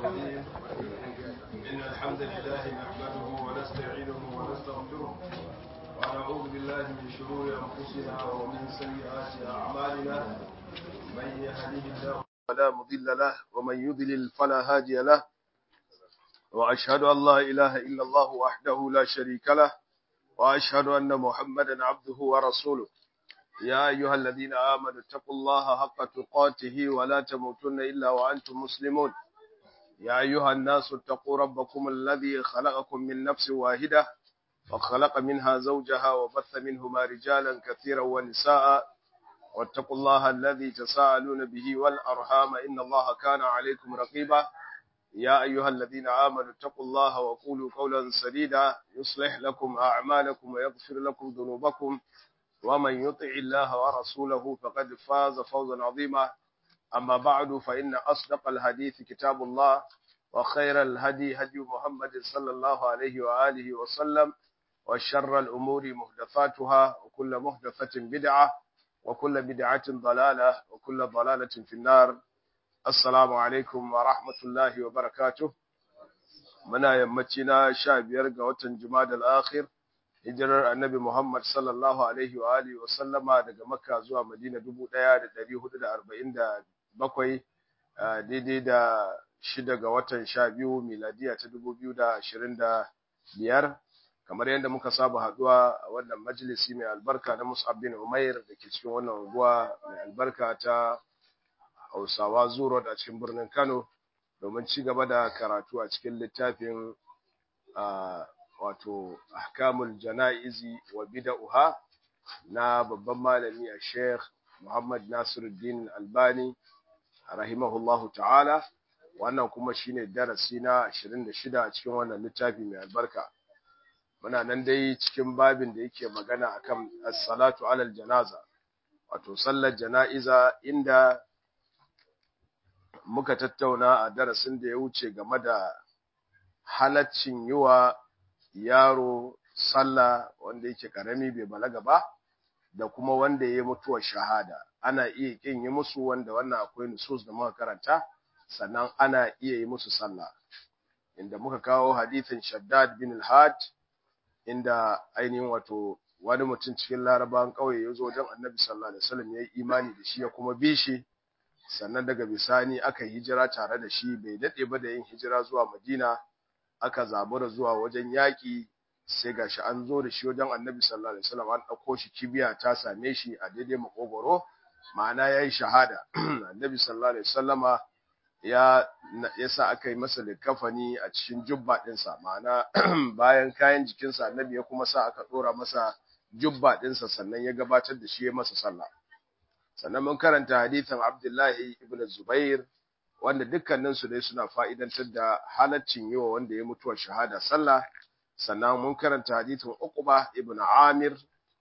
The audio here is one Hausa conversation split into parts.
الرحيم إن الحمد لله نحمده ونستعينه ونستغفره ونعوذ بالله من شرور أنفسنا ومن سيئات أعمالنا من يهده الله فلا مضل له ومن يضلل فلا هادي له وأشهد أن لا إله إلا الله وحده لا شريك له وأشهد أن محمدا عبده ورسوله يا أيها الذين آمنوا اتقوا الله حق تقاته ولا تموتن إلا وأنتم مسلمون يا أيها الناس اتقوا ربكم الذي خلقكم من نفس واحدة وخلق منها زوجها وبث منهما رجالا كثيرا ونساء واتقوا الله الذي تساءلون به والأرحام إن الله كان عليكم رقيبا يا أيها الذين آمنوا اتقوا الله وقولوا قولا سديدا يصلح لكم أعمالكم ويغفر لكم ذنوبكم ومن يطع الله ورسوله فقد فاز فوزا عظيما أما بعد فإن أصدق الحديث كتاب الله وخير الهدي هدي محمد صلى الله عليه وآله وسلم وشر الأمور محدثاتها وكل محدثة بدعة وكل بدعة ضلالة وكل ضلالة في النار. السلام عليكم ورحمة الله وبركاته. منا يمتنا شابير قوة جماد الآخر hijirar annabi Muhammad sallallahu alaihi wa alihi wa sallama daga Makka zuwa Madina 1447 daidai da 6 ga watan 12 miladiya ta 2025 kamar yadda muka saba haduwa a wannan majalisi mai albarka na Mus'ab bin Umair dake cikin wannan unguwa mai albarka ta Hausawa Zuro da cikin birnin Kano domin ci gaba da karatu a cikin littafin wato ahkamul janaizi wa bid'aha na babban malami a Sheikh Muhammad Nasiruddin Albani rahimahullahu ta'ala. Wannan kuma shine darasi na 26 a cikin wannan littafi mai albarka. Muna nan dai cikin babin da yake magana akan as-salatu alal janaza, wato sallar janaiza, inda muka tattauna a darasin da ya wuce game da halaccin yiwa yaro sallah wanda yake karami bai balaga ba da kuma wanda ya mutuwar shahada. Ana iya kin yi musu, wanda wannan akwai nusus da muka karanta, sannan ana iya yi musu sallah, inda muka kawo hadithin Shaddad bin al-Had, inda ainihin wato wani mutum cikin larabawan kauye ya zo wajen Annabi sallallahu alaihi wasallam ya yi imani da shi ya kuma bi shi, sannan daga bisani aka yi hijira tare da shi. Bai dade ba da yin hijira zuwa Madina, aka zabura zuwa wajen yaƙi, sai gashi an zo da shi wajen Annabi sallallahu alaihi wasallam, an ɗauko shi, kibiya ta same shi a daidai makogoro, ma'ana yayi shahada. Annabi sallallahu alaihi wasallama ya sa aka yi masa likafani a cikin jubba ɗinsa, ma'ana bayan kayan jikinsa Annabi ya kuma sa aka ɗora masa jubba ɗinsa, sannan ya gabatar da shi ya masa sallah. Sannan mun karanta hadithan Abdullahi ibn Zubair, wanda dukkaninsu dai suna fa'idantar da halaccin yiwa wanda ya mutuwar shahada sallah. Sannan mun karanta hadithin Uqba ibn Amir,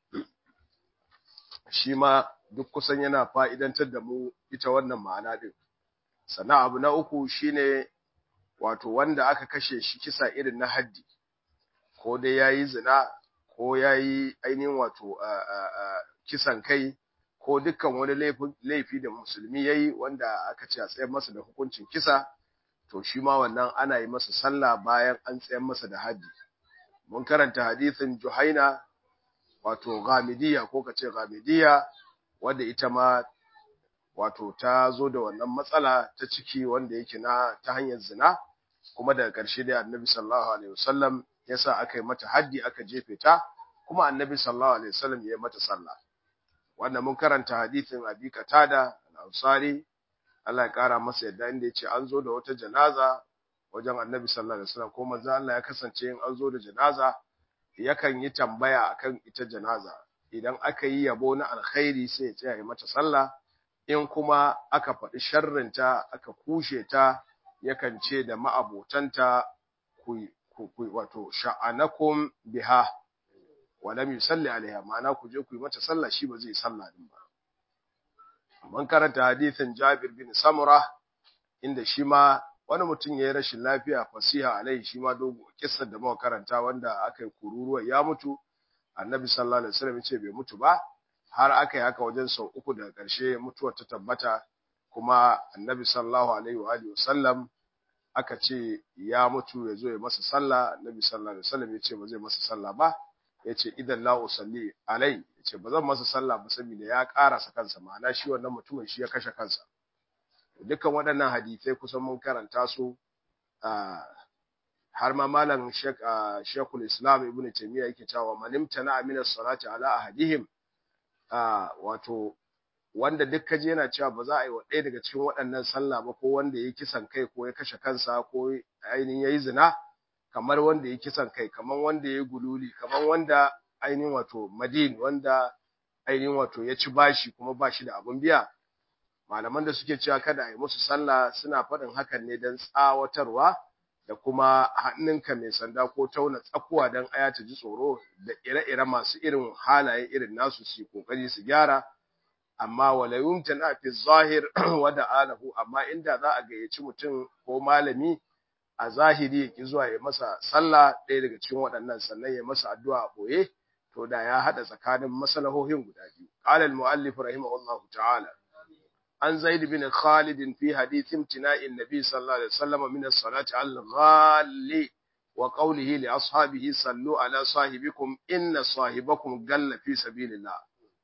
shi ma duk kusan yana fa'idantar da mu ita wannan ma'ana din. Sannan abu na uku shine wato wanda aka kashe shi kisa irin na haddi, ko dai yayi zina ko yayi ainihin wato kisan kai ko dukkan wani laifi da musulmi yayi wanda aka ce a tsayar masa da hukuncin kisa, to shi ma wannan ana yi masa sallah bayan an tsayar masa da haddi. Mun karanta hadisin Juhaina, wato Ghamidiyya ko kace Ghamidiyya, wanda ita ma wato ta zo da wannan matsala ta ciki wanda yake ta hanyar zina, kuma daga ƙarshe da Annabi sallallahu alaihi wasallam yasa aka yi mata haddi, aka jefe ta, kuma Annabi sallallahu alaihi wasallam ya yi mata sallah. Wanda mun karanta hadisin Abi Qatada al-Ansari, Allah ya kara masa yadda, inda yace an zo da wata janaza wajen Annabi sallallahu alaihi wasallam, ko manzo Allah ya kasance in an zo da janaza yakan yi tambaya akan ita janaza. Idan aka yi yabo na alkhairi sai ya tsaya ya mata sallah, in kuma aka faɗi sharrinta aka kushe ta yakan ce da ma'abotanta ku wato sha'anakum biha wa lam yusalli alaiha, ma'ana ku je ku yi mata sallah, shi ba zai sallah din ba. Mun karanta hadisin Jabir bin Samura, inda shi ma wani mutum ya yi rashin lafiya, fasiha alaihi, shi ma dogo kissar da muka karanta, wanda aka yi kururuwa ya mutu. Annabi sallallahu alaihi wasallam ya ce bai mutu ba, har aka yi haka wajen sau uku, daga ƙarshe mutuwar ta tabbata. Kuma Annabi sallallahu alaihi wa alihi wasallam aka ce ya mutu ya zo ya masa sallah, Annabi sallallahu alaihi wasallam ya ce ba zai masa sallah ba, ya ce idan la usalli alai, ya ce ba zan masa sallah ba saboda ya karasa kansa, ma'ana shi wannan mutumin shi ya kashe kansa. Dukkan waɗannan hadisai kusan mun karanta su, har ma malam Sheikhul Islam Ibn Taymiyyah yake cewa man imtana min as-salati ala ahadihim, wato wanda duk kaje yana cewa ba za a yi wa ɗaya daga cikin waɗannan sallah ba, ko wanda ya kisan kai ko ya kashe kansa ko ainihin yayi zina, kamar wanda ya kisan kai, kamar wanda ya gululi, kamar wanda ainihin wato madin, wanda ainihin wato ya ci bashi kuma bashi da abun biya. Malaman da suke cewa kada a yi musu sallah suna faɗin hakan ne don tsawatarwa da kuma hannunka mai sanda ko tauna tsakuwa don aya ta ji tsoro, da ire-ire masu irin halaye irin nasu su kokari su gyara. Amma wala yumtana fi zahir wa da'alahu, amma inda za a gayyaci mutum ko malami a zahiri ya ki zuwa ya masa sallah ɗaya daga cikin waɗannan, sannan ya masa addu'a a boye, to da ya hada tsakanin maslahohin guda biyu. Qala al-mu'allif rahimahullahu ta'ala an Zaid bin Khalid fi hadith imtina'in nabi sallallahu alaihi wasallam min as-salati al-ghali wa qawlihi li ashabihi sallu ala sahibikum inna sahibakum galla fi sabilillah.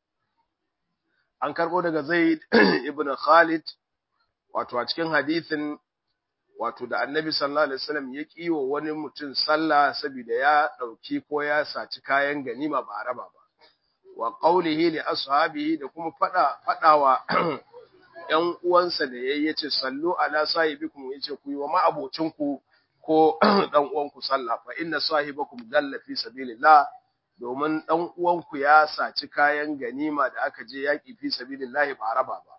An karbo daga Zaid ibn Khalid, wato a cikin hadithin, wato da Annabi sallallahu alaihi wasallam ya kiwo wani mutum sallah saboda ya dauki ko ya saci kayan ganima ba a raba ba, wa qawlihi li ashabihi, da kuma fadawa ‘yan uwansa da yace sallu ala sahibikum, yace ku yi wa ma'abocinku ko ɗan uwanku sallah, fa inna sahibakum dalla fi sabilillah, domin ɗan uwanku ya saci kayan ganima da aka je yaƙi fi sabilillah ba raba ba.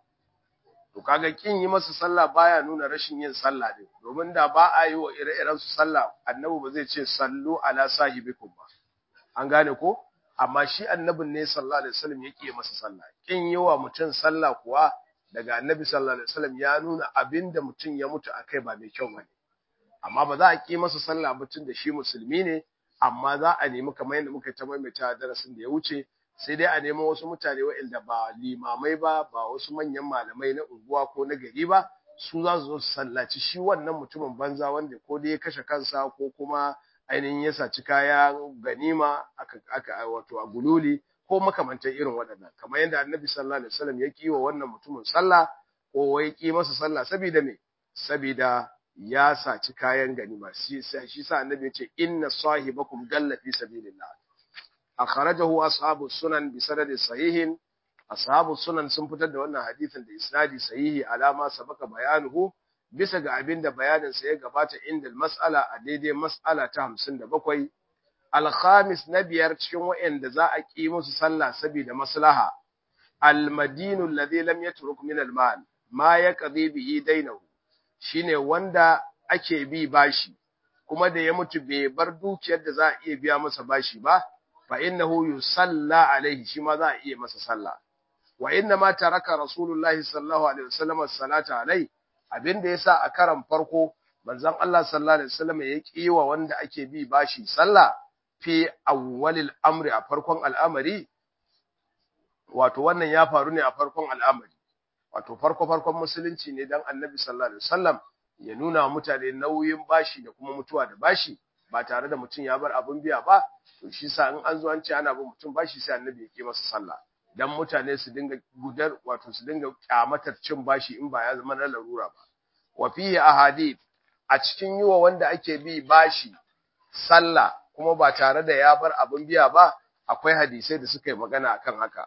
To kaga kin yi masa sallah baya nuna rashin yin sallah din, domin da ba a yi wa ire-iren su sallah, annabi ba zai ce sallu ala sahibikum ba. An gane ko? Amma shi annabin ne sallallahu alaihi wasallam yake masa sallah. Kin yi wa mutum sallah kuwa daga annabi sallallahu alaihi wasallam ya nuna abinda mutum ya mutu akai ba mai kyau bane. Amma ba za a ki masa sallah mutum da shi musulmi ne, amma za a nemi, kamar yadda muka ta maimaita darasin da ya wuce, sai dai a nemi wasu mutane waɗanda ba limamai ba, ba wasu manyan malamai na unguwa ko na gari ba, su za su zo su sallaci shi wannan mutumin banza wanda ko dai ya kashe kansa ko kuma ainihin ya saci kaya ganima aka wato a gululi ko makamantan irin waɗannan, kamar yadda annabi sallallahu alaihi wasallam ya kiwa wannan mutumin sallah ko ya ki masa sallah saboda me, saboda ya saci kayan ganima. Shi sa annabi ya ce inna sahibakum galla fi sabilillah. Akhrajahu ashabu sunan bi sanadin sahihin. Ashabu sunan sun fitar da wannan hadisin da isnadi sahihi, alama sabaka bayanuhu, bisa ga abinda bayanin sa ya gabata, inda mas'ala a daidai mas'ala ta 57. Al-khamis, na biyar cikin wa'anda za a ki musu sallah saboda maslaha, al-madinu alladhi lam yatruk min al-mal ma yaqdi bihi dainahu, shine wanda ake bi bashi kuma da ya mutu bai bar dukiyar da za a iya biya masa bashi ba, fa innahu yusalla alaihi, shi ma za a iya masa sallah. Wa inna ma taraka rasulullahi sallallahu alaihi wasallam as-salata alai, abinda yasa a karan farko manzon Allah sallallahu alaihi wasallam ya kiwa wanda ake bi bashi sallah fi awwalil amri, a farkon al'amari, wato wannan ya faru ne a farkon al'amari, wato farkon musulunci ne, dan annabi sallallahu alaihi wasallam ya nuna wa mutane nauyin bashi da kuma mutuwa da bashi ba tare da mutum ya bar abun biya ba. To shi sa in an zo an ce ana bin mutum bashi, sai annabi ya ke masa sallah, dan mutane su dinga wato su dinga kyamatar cin bashi in ba ya zama na larura ba. Wa fihi ahadith, a cikin yiwa wanda ake bi bashi sallah kuma ba tare da ya bar abun biya ba, akwai hadisai da suka yi magana akan haka.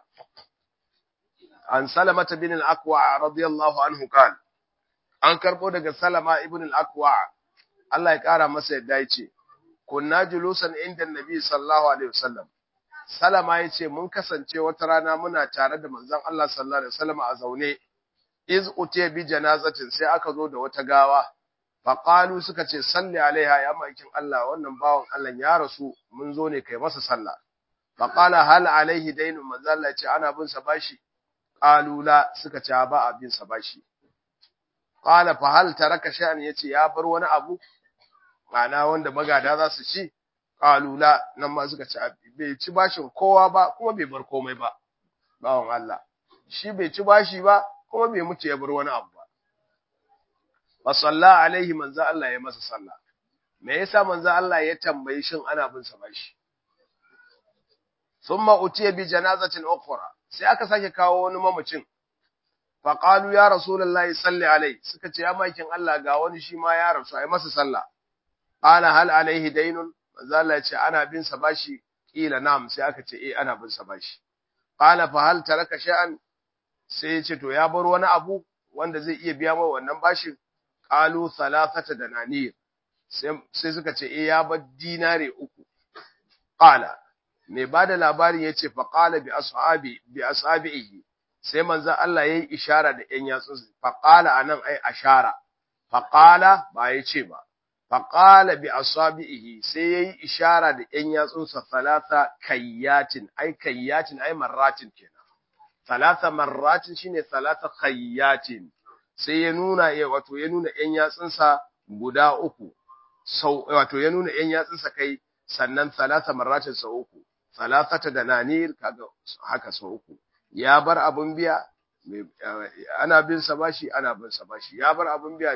An Salamata bin al-Aqwa radiyallahu anhu kan, an karbo daga Salama ibn al-Aqwa, Allah ya kara masa yadda, yace kunna julusan inda Nabi sallallahu alaihi wasallam. Salama yace mun kasance wata rana muna tare da manzon Allah sallallahu alaihi wasallam a zaune, iz utiya bi janazatin, sai aka zo da wata gawa, fa qalu, suka ce salli alaiha, ya maikin Allah, wannan bawon Allah ya rasu, mun zo ne kai masa sallah. Fa qala hal alaihi daynun, manzon Allah yace ana bin sa bashi? Qalu la, suka ce ba abin sa bashi. Qala fa hal taraka sha'an, yace ya bar wani abu, ma'ana wanda magada za su ci? Qalu la, nan ma suka ce bai ci bashin kowa ba kuma bai bar komai ba. Bawon Allah shi bai ci bashi ba kuma bai mutu ya bar wani abu ba. fa salla alaihi manzo Allah ya masa sallah. Me yasa manzo Allah ya tambayi shin ana bin sa bashi? Thumma utiya bi janazatin ukhra, sai aka sake kawo wani mamacin. Fa qalu ya rasulullahi salli alaihi, suka ce ya makin Allah ga wani shi ma ya rasu ai masa sallah. Qala hal alaihi daynun, manzo Allah ya ce ana bin sa bashi, kila na'am, sai aka ce ana bin sa bashi. Qala fa hal taraka sha'an, sai ya ce to ya bar wani abu wanda zai iya biya mai wannan bashin? Qalu thalathata dananir, sai suka ce ya bar dinare 3. Qala mai bada labarin yace fa qala bi ashabihi, sai manzo Allah yayi ishara da ƴan yatsunsa. Fa qala anan ai ashara, fa qala ba yace ba, fa qala bi ashabihi, sai yayi ishara da ƴan yatsunsa. Thalatha kayyatin ai marratin kenan. Thalatha marratin shine thalatha kayyatin, sai ya nuna wato ya nuna ƴan yatsunsa guda 3, wato ya nuna ƴan yatsunsa kai, sannan thalatha marratin sau 3, thalathata dananir, kaga haka sau 3. Ya bar abun biya, ana bin sa bashi, ya bar abun biya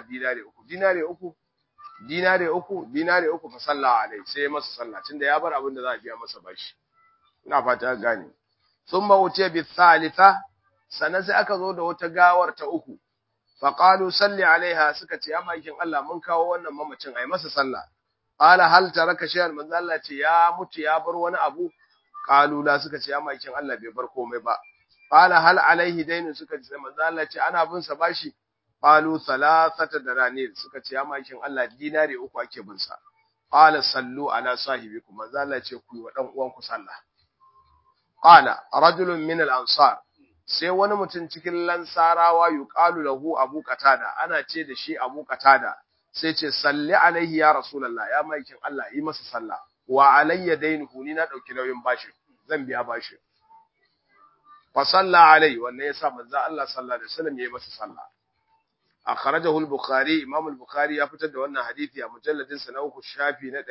dinare 3 fa salla alai, sai masa sallah tunda ya bar abun da za a biya masa bashi. Ina fata gane. Thumma utiya bi thalitha, sannan sai aka zo da wata gawar ta 3. Fa qalu salli alaiha, suka ce ya makin Allah mun kawo wannan mamacin ai masa sallah. Qala hal taraka shay'an, manzo Allah ce ya mutu ya bar wani abu? Qalu la, suka ce ya makin Allah bai bar komai ba. Qala hal alaihi daynun, suka ce manzo Allah ce ana bin sa bashi? Qalu thalathata dananir, suka ce ya makin Allah dinare 3 ake bin sa. Qala sallu ala sahibikum, manzo Allah ce ku yi wa dan uwanku sallah. Qala rajulun min al-ansar, sai wani mutum cikin lansarawa yuqalu lahu Abu Qatada, ana ce da shi Abu Qatada, sai ce salli alaihi ya rasulullah, ya makin Allah yi masa sallah. Wa alayya dainuhu, ni na dauki nauyin bashi, zan biya bashi. Fa salla alai, wannan yasa manzo Allah sallallahu alaihi wasallam yayi masa sallah. Akhrajahu al-Bukhari, Imam al-Bukhari ya fitar da wannan hadisi a mujalladin sa na 3 shafi na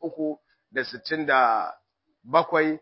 367, 68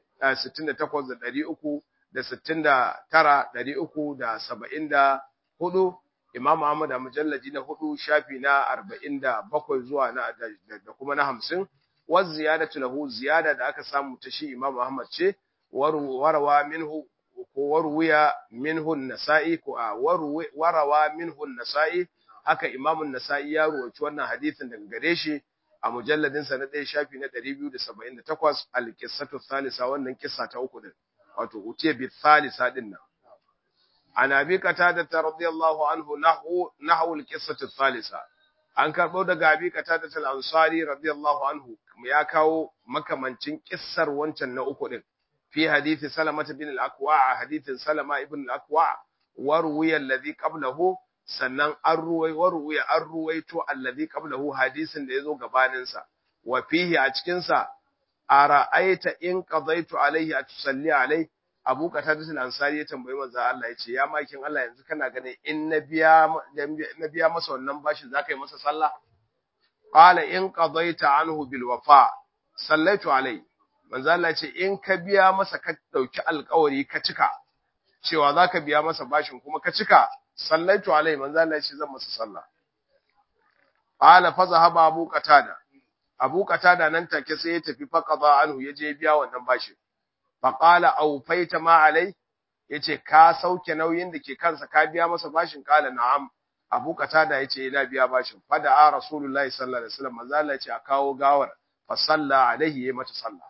369 Imam Ahmad a mujalladi na 4 shafi na 47 zuwa da kuma na 50. Wa ziyadatu lahu, ziyada da aka samu ta shi Imam Ahmad ce, warawa minhu ko warwiya minhu an-Nasa'i ko warawa minhu an-Nasa'i, haka Imam an-Nasa'i ya ruwaci wannan hadisin daga gare shi a mujalladin sa na 1 shafi na 278, al-qissatu thalitha, wannan kissa ta 3 din, wato utiya bi thalitha din nan. An Abi Qatada radiyallahu anhu nahwu al-qissatu thalitha, an karbo daga Abi Qatada al-Ansari radiyallahu anhu, ya kawo makamancin kissar wancan na 3 din. في حديث سلمة بن الأكوع، حديث سلمة ابن الأكوع، وروي الذي قبله، sannan an ruwaito alladhi qablahu, hadisin da yazo gabanin sa. Wa fihi, a cikin sa, ara'aita in qadaitu alaihi atusalli alai, Abu Qatada al-Ansari ya tambayi manzo Allah, yace ya makin Allah, yanzu kana ganin in na biya masa wannan bashin zaka yi masa sallah? Qala in qadaita anhu bil wafa sallaitu alai, manzo Allah ce in ka biya masa, ka dauki alƙawari ka cika cewa zaka biya masa bashin kuma ka cika, sallaitu alai, manzo Allah ce zan masa sallah. Qala fa zahaba Abu Qatada nan take sai ya tafi fa qada anhu, yaje biya wannan bashin. Fa qala awfaita ma alai, yace ka sauke nauyin da ke kansa, ka biya masa bashin? Qala na'am. Abu Qatada yace ina biya bashin. Fa da Rasulullahi sallallahu alaihi wasallam, manzo Allah ce a kawo gawar, fa salla alaihi, ya mata sallah.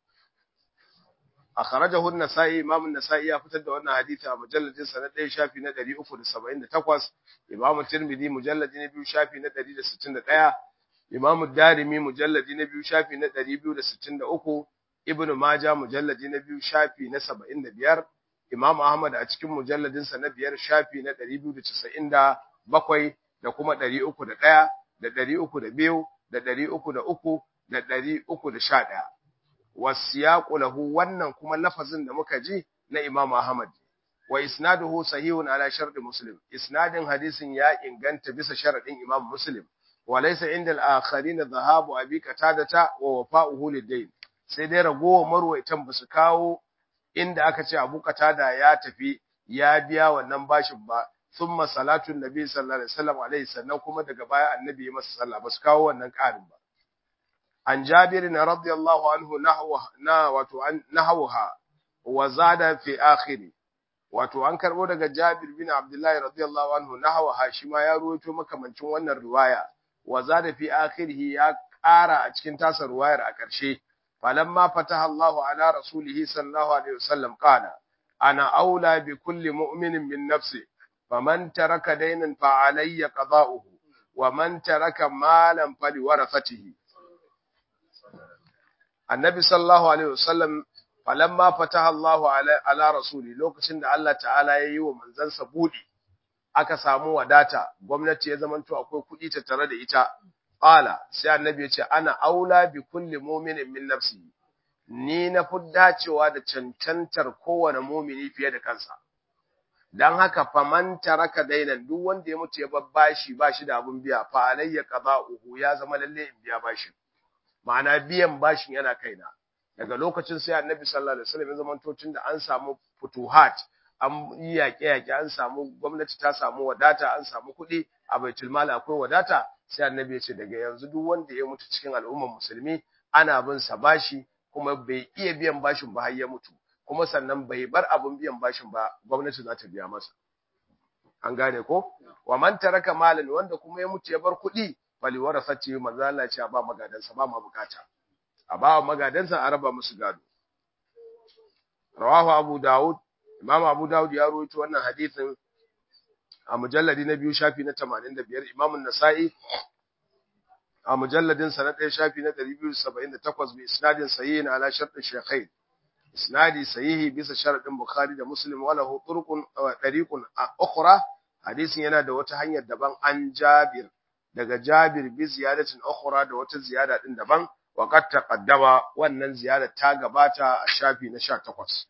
Akhrajahu an-Nasa'i, Imam an-Nasa'i ya fitar da wannan hadisi a mujalladin sa na 1 shafi na 378, Imam Tirmidhi mujalladi na 2 shafi na 161, Imam ad-Darimi mujalladi na 2 shafi na 263, Ibn Majah mujalladi na 2 shafi na 75, Imam Ahmad a cikin mujalladin sa na 5 shafi na 297 da kuma 301 da 302 da 303 da 311. Wasiyaqu lahu, wannan kuma lafazin da muka ji na Imam Ahmad. Wa isnaduhu sahihun ala shart Muslim, isnadin hadisin ya inganta bisa sharadin Imam Muslim. Wa laysa inda al-akharin dhahabu Abi Qatada wa wafa'uhu lid-dayn, sai dai ragowa marwaitan basu kawo inda aka ce Abu Qatada ya tafi ya biya wannan bashin ba, thumma salatu nabi sallallahu alaihi wasallam alaihi sannan kuma daga baya annabi ya masa sallah basu kawo wannan ƙarin ba an Jabir radiyallahu anhu nahwaha wa zada fi akhiri wato an karbo daga Jabir bin Abdullah radiyallahu anhu nahwaha shi ma ya ruwaito makamancin wannan riwaya wa zada fi akhirihi ya ƙara a cikin tasar riwayar a ƙarshe falamma fataha Allahu ala rasulihi sallallahu alaihi wasallam qala ana aula bi kulli mu'minin min nafsi faman taraka daynan fa alayya qada'uhu wa man taraka malan fali warasatihi annabi sallallahu alaihi wasallam falamma fataha Allahu ala rasuli lokacin da Allah ta'ala yayi wa manzansa budi aka samu wadata gwamnati ya zamanto akwai kudi tattare da ita qala sai annabi ya ce ana aula bi kulli mu'minin min nafsi ni na fi dacewa da cancantar kowane mu'mini fiye da kansa dan haka faman taraka dainan duk wanda ya mutu ya babbashi bashi da abun biya fa alayya qada'uhu ya zama lalle in biya bashi ma'ana biyan bashin yana kaina daga lokacin sai annabi sallallahu alaihi wasallam ya zamanto tunda an samu futuhat an yi yaƙe-yaƙe an samu gwamnati ta samu wadata an samu kuɗi a baitul mal akwai wadata sai annabi ya ce daga yanzu duk wanda ya mutu cikin al'ummar musulmi ana bin sa bashi kuma bai iya biyan bashin ba har ya mutu kuma sannan bai bar abun biyan bashin ba gwamnati za ta biya masa an gane ko wa man taraka malan wanda kuma ya mutu ya bar kuɗi bali warasati manzo Allah ya ce ba magadansa ba ma bukata a ba magadansa a raba musu gado rawahu abu daud imam abu daud ya rawaito wannan hadisin a mujalladi na 2 shafi na 85 imam an-nasa'i a mujalladin sa na 1 shafi na 278 bi isnadin sahihin ala shart al-shaykhain isnadi sahihi bisa sharadin bukhari da muslim wala hu tariqun ukhra hadisin yana da wata hanyar daban an jabir daga jabir bi ziyadatin ukhra da wata ziyada din daban wa qad taqaddama wannan ziyada ta gabata a shafi na 18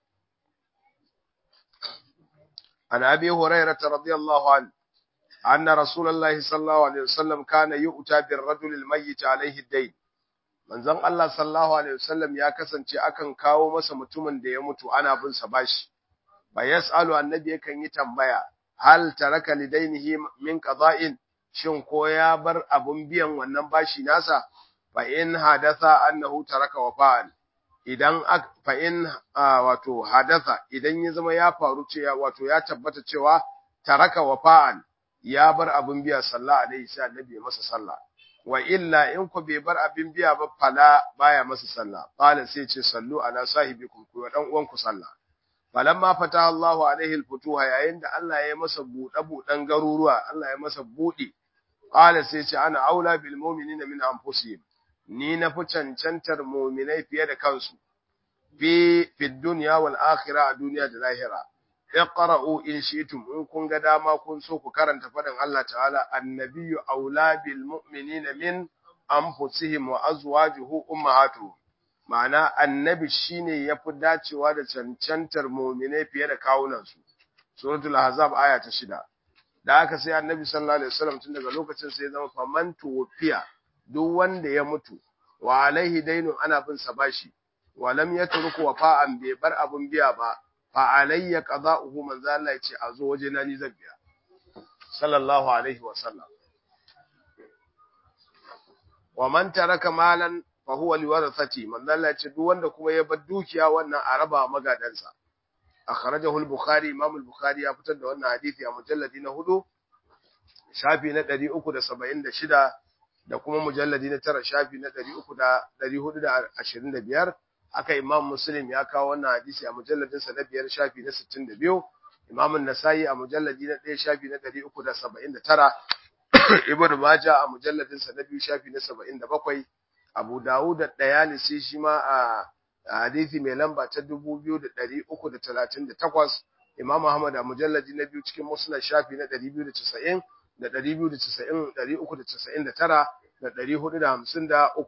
an abi hurairah radiyallahu an anna rasulullahi sallallahu alaihi wasallam kana yu'ta bir rajul al mayyit alaihi dayn manzon Allah sallallahu alaihi wasallam ya kasance akan kawo masa mutumin da ya mutu ana bin sa bashi ba yasalu annabi yakan yi tambaya hal taraka lidainihi min qada'in shin ko ya bar abun biyan wannan bashi nasa fa in hadatha annahu taraka wafa'an idan fa in wato hadatha idan ya zama ya faru cewa wato ya tabbata cewa taraka wafa'an ya bar abun biya sallallahu alaihi sai annabi ya masa sallah wa illa in ku bai bar abin biya ba fala baya masa sallah qala sai ce sallu ala sahibikum ku dan uwanku sallah falamma fataha Allahu alaihi alfutuha yayin da Allah ya masa buɗe garuruwa Allah ya masa buɗe qala sai ce ana aula bil mu'minina min anfusihim ni na fi cancantar mu'minai fiye da kansu fi dunya wal akhirah a duniya da lahira iqra'u in shi'tum in kun ga dama kun so ku karanta fadin Allah ta'ala annabiyyu aula bil mu'minina min anfusihim wa azwajuhu ummahatuhum ma'ana annabi shine yafi dacewa da cancantar mu'minai fiye da kawunansu suratul ahzab aya ta 6 da haka sai annabi sallallahu alaihi wasallam tun daga lokacin sai ya zama faman tuwfiya duk wanda ya mutu wa alaihi dainun ana bin sa bashi wa lam yatruku wafa'an bai bar abun biya ba fa alayya qada'uhu man zalla yace azo waje na ni zan biya sallallahu alaihi wasallam wa man taraka malan fa huwa liwarathati man zalla yace duk wanda kuma ya bar dukiya wannan a raba magadansa akhrajahu al-bukhari imam al-bukhari ya fitar da wannan hadisi a mujalladi na 4 shafi na 376 da kuma mujalladi na 9 shafi na 425 aka imam muslim ya kawo wannan hadisi a mujalladin sa na 5 shafi na 62 imam an-nasai a mujalladi na 1 shafi na 379 ibnu majah a mujalladin sa na 2 shafi na 77 abu dawud da dayalisi shi ma a hadisi mai lamba ta 2338 imam ahmad a mujalladi na 2 cikin musnad shafi na 290 da 290 399 da 453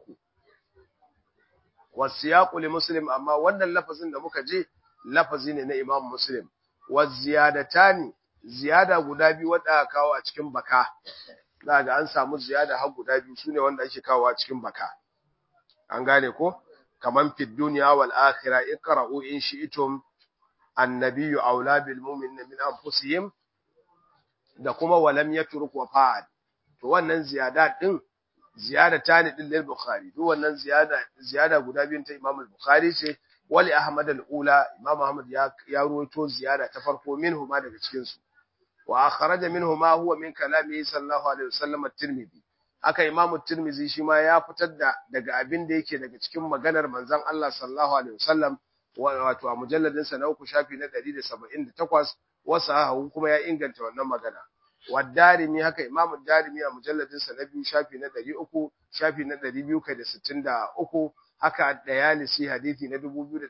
wasiyaqu li muslim amma wannan lafazin da muka je lafazi ne na imam muslim waziyadatani ziyada guda biyu wanda aka kawo a cikin baka daga an samu ziyada har guda biyu sune wanda ake kawo a cikin baka an gane ko kaman fi dunya wal akhirah iqra'u in shi'tum annabiyyu aula bil mu'minina min anfusihim da kuma walam yatruk wa fa'al. To wannan ziyada din ziyadata ne din lil Bukhari, duk wannan ziyada guda biyun ta Imam al-Bukhari ce. Wali Ahmad al-ula, Imam Ahmad ya ruwaito ziyada ta farko minhu ma daga cikin su. Wa akhraja minhu ma huwa min kalamihi sallallahu alaihi wasallam at-Tirmidhi. Haka Imam at-Tirmidhi shi ma ya fitar daga abin da yake daga cikin maganar manzon Allah sallallahu alaihi wasallam, wato a mujalladin sa na 3 shafi na 178, wasahahu kuma ya inganta wannan magana. Darimi haka Imam ad-Darimi a mujalladin sa na 2 shafi na 300 shafi na 263, haka Dayalisi hadisi na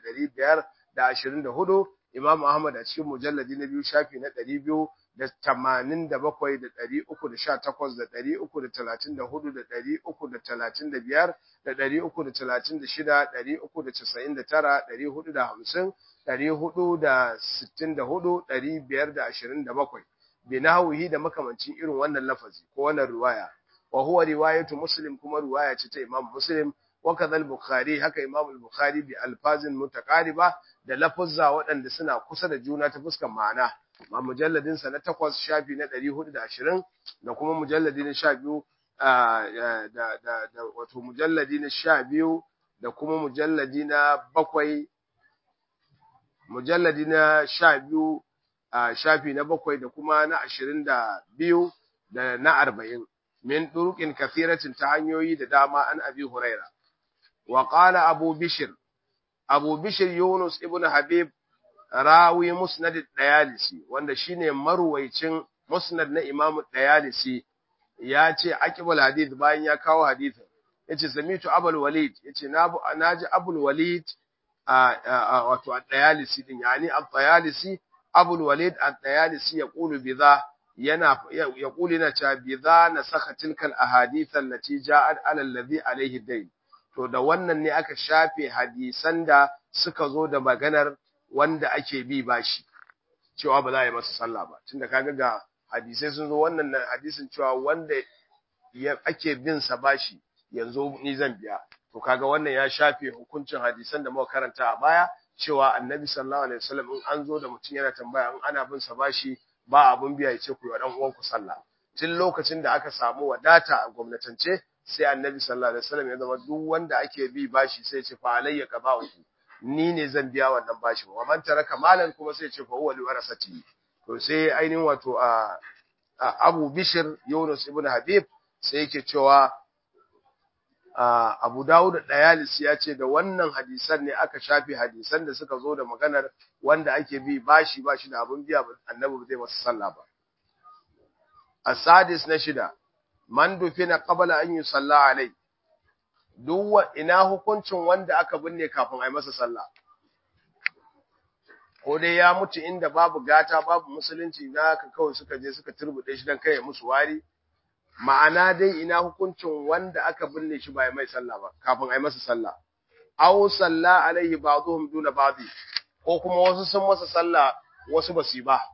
2524, Imam Ahmad a cikin mujalladi na 2 shafi na 287 da 318 da 334 da 335 da 336 399 450 464 527 binahuhi da makamancin irin wannan lafazi ko wannan riwaya. Wa huwa riwayatu Muslim, kuma riwaya ce ta Imam Muslim. Wa kadhal Bukhari, haka Imam al-Bukhari bi alfazin mutaqariba, da lafuzza waɗanda suna kusa da juna ta fuskar ma'ana. Ma mujalladin sa na 8 shafi na 420 da kuma mujalladi na 12 wato mujalladi na 12 da kuma mujalladi na 7, mujalladi na 12 shafi na 7 da kuma na 22 da na 40 min duruqin kathiratin, ta hanyoyi da dama, an Abi Huraira. Wa qala Abu Bishr Yunus ibn Habib rawi Musnad ad-Dayalisi, wanda shine marwaicin Musnad na Imam ad-Dayalisi, ya ce aqibul hadith, bayan ya kawo hadithin yace samitu Abul Walid, yace naji Abul Walid wato ad-Dayalisi din, yani ad-Dayalisi Abul Walid ad-Dayalisi yaqulu bidha, yaqulu na cha bidha nasakha tilkal ahadith allati ja'at ala alladhi alayhi dayn. To da wannan ne aka shafe hadisan da suka zo da maganar wanda ake bi bashi, cewa ba za a yi masa sallah ba, tunda kaga ga hadisai sun zo, wannan hadisin cewa wanda ake bin sa bashi yanzu ni zan biya. To kaga wannan ya shafe hukuncin hadisan da muka karanta a baya, cewa Annabi sallallahu alaihi wasallam in an zo da mutum yana tambaya in ana bin sa bashi ba abun biya, yace ku yi wa dan uwanku sallah. Tun lokacin da aka samu wadata a gwamnatance, sai Annabi sallallahu alaihi wasallam ya zama duk wanda ake bi bashi sai ya ce fa alayya qada'u, ni ne zan biya wannan bashi. Wa man taraka malan kuma sai ya ce fa huwa li warasati. To sai ainihin wato Abu Bishr Yunus ibn Habib sai yake cewa Abu Dawud Dayalisi ya ce da wannan hadisan ne aka shafi hadisan da suka zo da maganar wanda ake bi bashi da abun biya, Annabi ba zai masa sallah ba. As-sadis na shida, man dufina qabla an yusalla alai, ina hukuncin wanda aka binne kafin a yi masa sallah, ko dai ya mutu inda babu gata babu musulunci, na ka kawai suka je suka turbude shi dan kai musu wari. Ma'ana dai ina hukuncin wanda aka binne shi ba ya mai sallah ba kafin a yi masa sallah. Aw salla alaihi ba'dhum duna ba'dhi, ko kuma wasu sun masa sallah wasu ba su ba.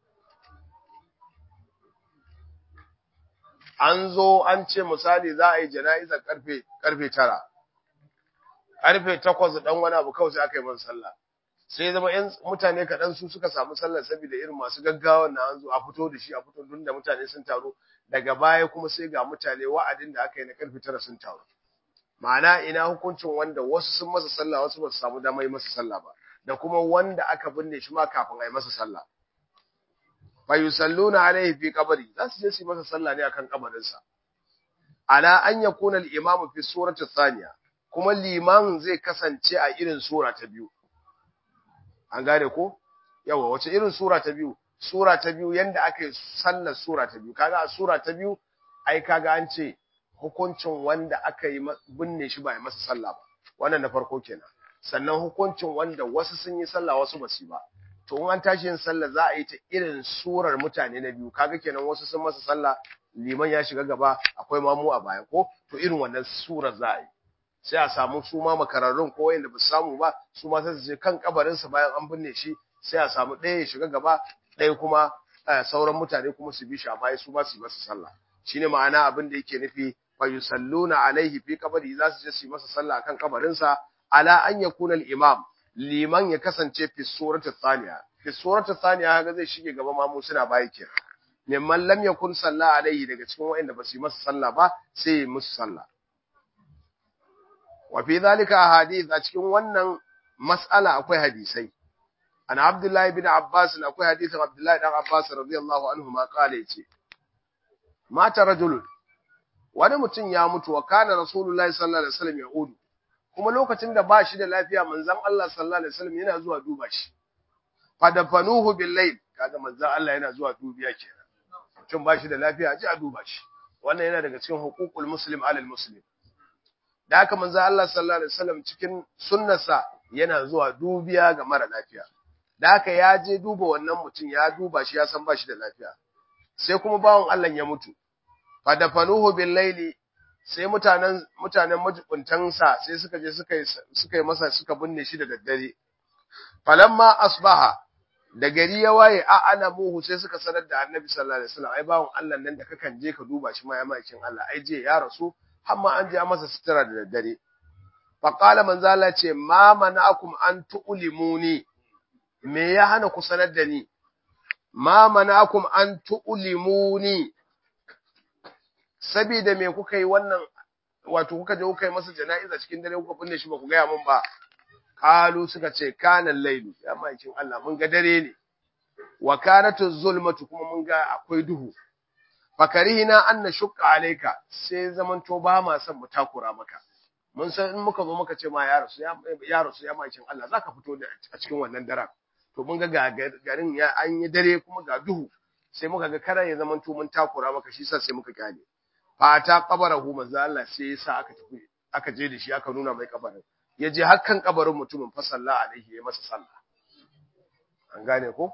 An zo an ce misali za a yi jana'izar karfe 9, karfe 8 dan wani abu kawai sai aka yi masa sallah, sai zama yan mutane kaɗan su suka samu sallar, saboda irin masu gaggawa na an zo a fito da shi, a fito dun da mutane sun taru, daga baya kuma sai ga mutane wa'adin da aka yi na karfe 9 sun taru. Ma'ana ina hukuncin wanda wasu sun masa sallah wasu ba su samu damar yi masa sallah ba, da kuma wanda aka binne shi ma kafin a yi masa sallah. Fa yusalluna alaihi fi qabri, za su je su yi masa sallah ne akan kabarinsa. Ala an yakuna al-imamu fi surati thaniya, kuma liman zai kasance a irin sura ta biyu. An gane ko? Yawa, wace irin sura ta biyu? Sura ta biyu yanda aka yi sallar sura ta biyu. Kaga a sura ta biyu ai kaga an ce hukuncin wanda aka yi binne shi ba ya masa sallah ba. Wannan na farko kenan. Sannan hukuncin wanda wasu sun yi sallah wasu ba su ba. To in an tashi yin sallah za a yi ta irin surar mutane na biyu. Kaga kenan wasu sun masa sallah, liman ya shiga gaba, akwai mamu a baya ko? To irin wannan surar za a yi. Sai a samu su ma makararrun ko wanda ba su samu ba, su ma sai su je kan kabarinsa bayan an binne shi, sai a samu ɗaya ya shiga gaba, ɗaya kuma sauran mutane kuma su bi shi a baya, su ma su yi masa sallah. Shine ma'ana abin da yake nufi fa yusalluna alaihi fi qabri, za su je su yi masa sallah akan kabarinsa. Ala an yakuna al-imam, liman ya kasance fi surati thaniya. Fi surati thaniya kaga zai shige gaba ma mu suna baya kenan. mimman lam yakun salla alaihi daga cikin wa'anda ba su yi masa sallah ba sai yi musu sallah. Wa fi zalika ahadith, a cikin wannan mas'ala akwai hadisai. An Abdullah ibn Abbas, akwai hadisin Abdullah dan Abbas radiyallahu anhu ma kale yace mata rajulun, wani mutum ya mutu, wa kana rasulullahi sallallahu alaihi wasallam yaudu, kuma lokacin da ba shi da lafiya manzon Allah sallallahu alaihi wasallam yana zuwa duba shi. Fadafanuhu bil layl, kaga manzon Allah yana zuwa dubiya kenan. Mutum ba shi da lafiya ji a duba shi. Wannan yana daga cikin huququl muslim alal muslim. Da haka manzon Allah sallallahu alaihi wasallam cikin sunnarsa yana zuwa dubiya ga mara lafiya. Da haka ya je duba wannan mutum, ya duba shi, ya san ba shi da lafiya. Sai kuma bawon Allah ya mutu. Fadafanuhu bil layli, sai mutanen majibuntansa sai suka je suka yi masa, suka binne shi da daddare. Falamma asbaha, da gari ya waye, a'lamuhu, sai suka sanar da Annabi sallallahu alaihi wasallam, ai bawon Allah nan da kakan je ka duba shi ma ya makin Allah, ai je ya rasu, har ma an je masa sutura da daddare. Fa qala manzala ce ma mana'akum an tu'limuni, me ya hana ku sanar da ni? Ma mana'akum an tu'limuni, sabida me kuka yi wannan, wato kuka je kuka yi masa jana'iza cikin dare kuka binne shi ba ku ga mun ba? Qalu, suka ce kana lailu, ya makin Allah mun ga dare ne, wa kanatu zulmatu, kuma mun ga akwai duhu. Fakarihina an nashqa alayka, sai zaman to ba ma san mu takura maka. Mun san in muka zo muka ce ma ya rasu ya makin Allah zaka fito da a cikin wannan daren. To mun ga garin ya an yi dare kuma ga duhu, sai muka ga kara ya zaman to mun takura maka, shi sa sai muka gane. Fata qabarahu, manzo Allah sai ya sa aka je da shi aka nuna mai kabarin. Ya je hakkan kabarin mutumin, fa sallallahu alaihi ya masa sallah. An gane ko?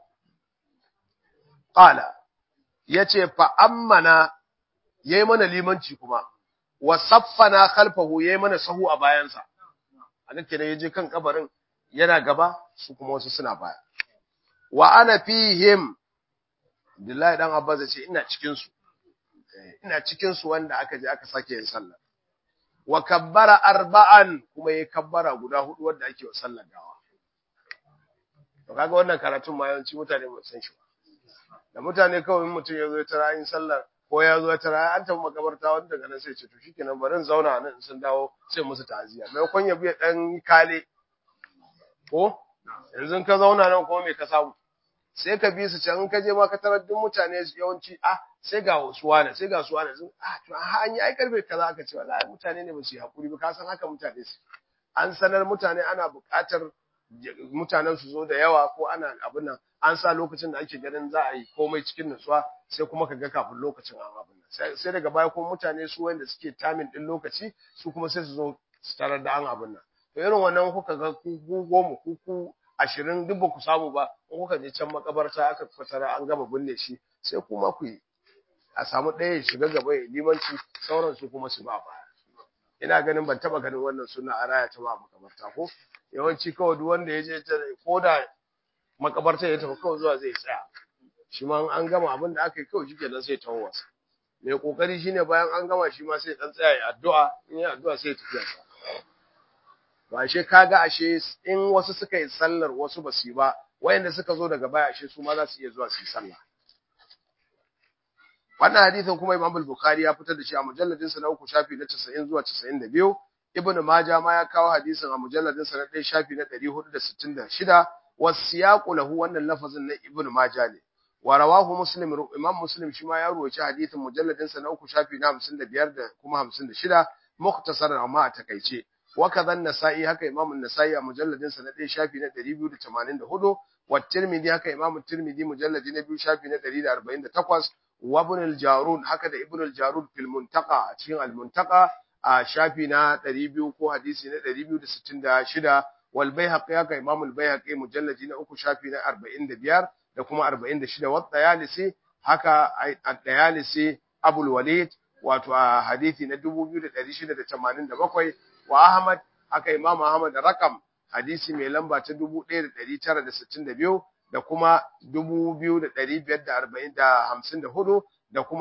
Qala, yace fa ammana, yayi mana limanci kuma, wa saffana khalfahu, yayi mana sahu a bayansa. Anan kenan yaje kan kabarin yana gaba, su kuma wasu suna baya. Wa ana fihim, Abdullahi dan Abbas yace ina cikin su. Ina cikin su wanda aka je aka sake yin sallah. Wa kabbara arba'an, kuma yayi kabbara guda hudu wanda ake wa sallar gawa. To kaga wannan karatun ma yawanci mutane ba san shi ba. Da mutane kawai mutum ya zo ya tara yin sallar, ko ya zo ya tara an tafi makabarta, wanda daga nan sai ce to shikenan bari in zauna nan, sun dawo sai musu ta'aziya. Mai kon ya biya dan kale. Ko yanzu ka zauna nan kuma me ka samu? Sai ka bi su can, in ka je ma ka tarar duk mutane yawanci sai ga suwana, sai ga suwana, to an yi ai karfe kaza aka ce wallahi mutane ne ba su yi hakuri ba, ka san haka mutane su. An sanar mutane ana buƙatar mutanen su zo da yawa, ko ana abin nan, an sa lokacin da ake ganin za a yi komai cikin nutsuwa, sai kuma ka ga kafin lokacin an abin nan. Sai daga baya kuma mutane su wanda suke tamin din lokaci, su kuma sai su zo su tarar da an abin nan. To irin wannan kuka ga ku goma, ku 20 duk ba ku samu ba, in kuka je can makabarta aka kwatara an gama binne shi, sai kuma ku yi a samu ɗaya ya shiga gaba ya limanci, sauran su kuma su ba baya. Ina ganin ban taba ganin wannan suna a raya ta ba makabarta ko yawanci kawai duk wanda ya je ko da makabarta ya tafi kawai zuwa zai tsaya, shi ma an gama abin da aka yi kawai shikenan sai tawo wasa. Mai kokari shine bayan an gama shi ma sai dan tsaya ya addu'a, in ya addu'a sai ya tafi sa. Ba she kaga ashe in wasu suka yi sallar wasu ba su yi ba, wayanda suka zo daga baya ashe su ma za su iya zuwa su yi sallah. Wannan hadisin kuma Imam al-Bukhari ya fitar da shi a mujalladin sa na 3 shafi na 90 zuwa 92. Ibn Majah ma ya kawo hadisin a mujalladin sa na 1 shafi na 466. Wasiyaqu lahu, wannan lafazin na Ibn Majah ne. Wa rawahu Muslim, Imam Muslim shi ma ya ruwaci hadisin mujalladin sa na 3 shafi na 55 da kuma 56, mukhtasaran amma a takeice. Wa kadhan Nasa'i, haka Imam an-Nasa'i a mujalladin sa na 1 shafi na 284. Wa Tirmidhi, haka Imam Tirmidhi mujalladi na 2 shafi na 148. Wa Ibn al-Jarud, haka da Ibn al-Jarud fil Muntaqa, a cikin al-Muntaqa a shafi na 200 ko hadisi na 266. Wal Baihaqi, haka Imam al-Baihaqi mujalladi na 3 shafi na 45 da kuma 46. Wa Tayalisi, haka at-Tayalisi Abul Walid, wato a hadisi na 2687. Wa Ahmad, haka Imam Ahmad rakam hadisi mai lamba ta 1962 da kuma 2554 da kuma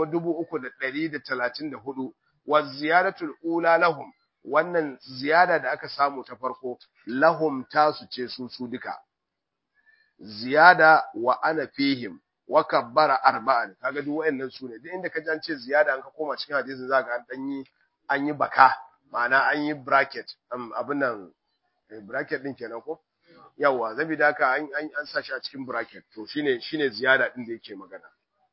3134. Wa ziyadatul ula lahum, wannan ziyada da aka samu ta farko, lahum tasu ce su duka. Ziyada wa ana fihim, wa kabbara arba'an. Kaga duk wayannan sune duk inda ka ji an ce ziyada an ka koma cikin hadisin zaka an yi baka, ma'ana an yi bracket, abin nan bracket din kenan ko yawa zabi da haka an sa shi a cikin bracket, to shine ziyada din da yake magana.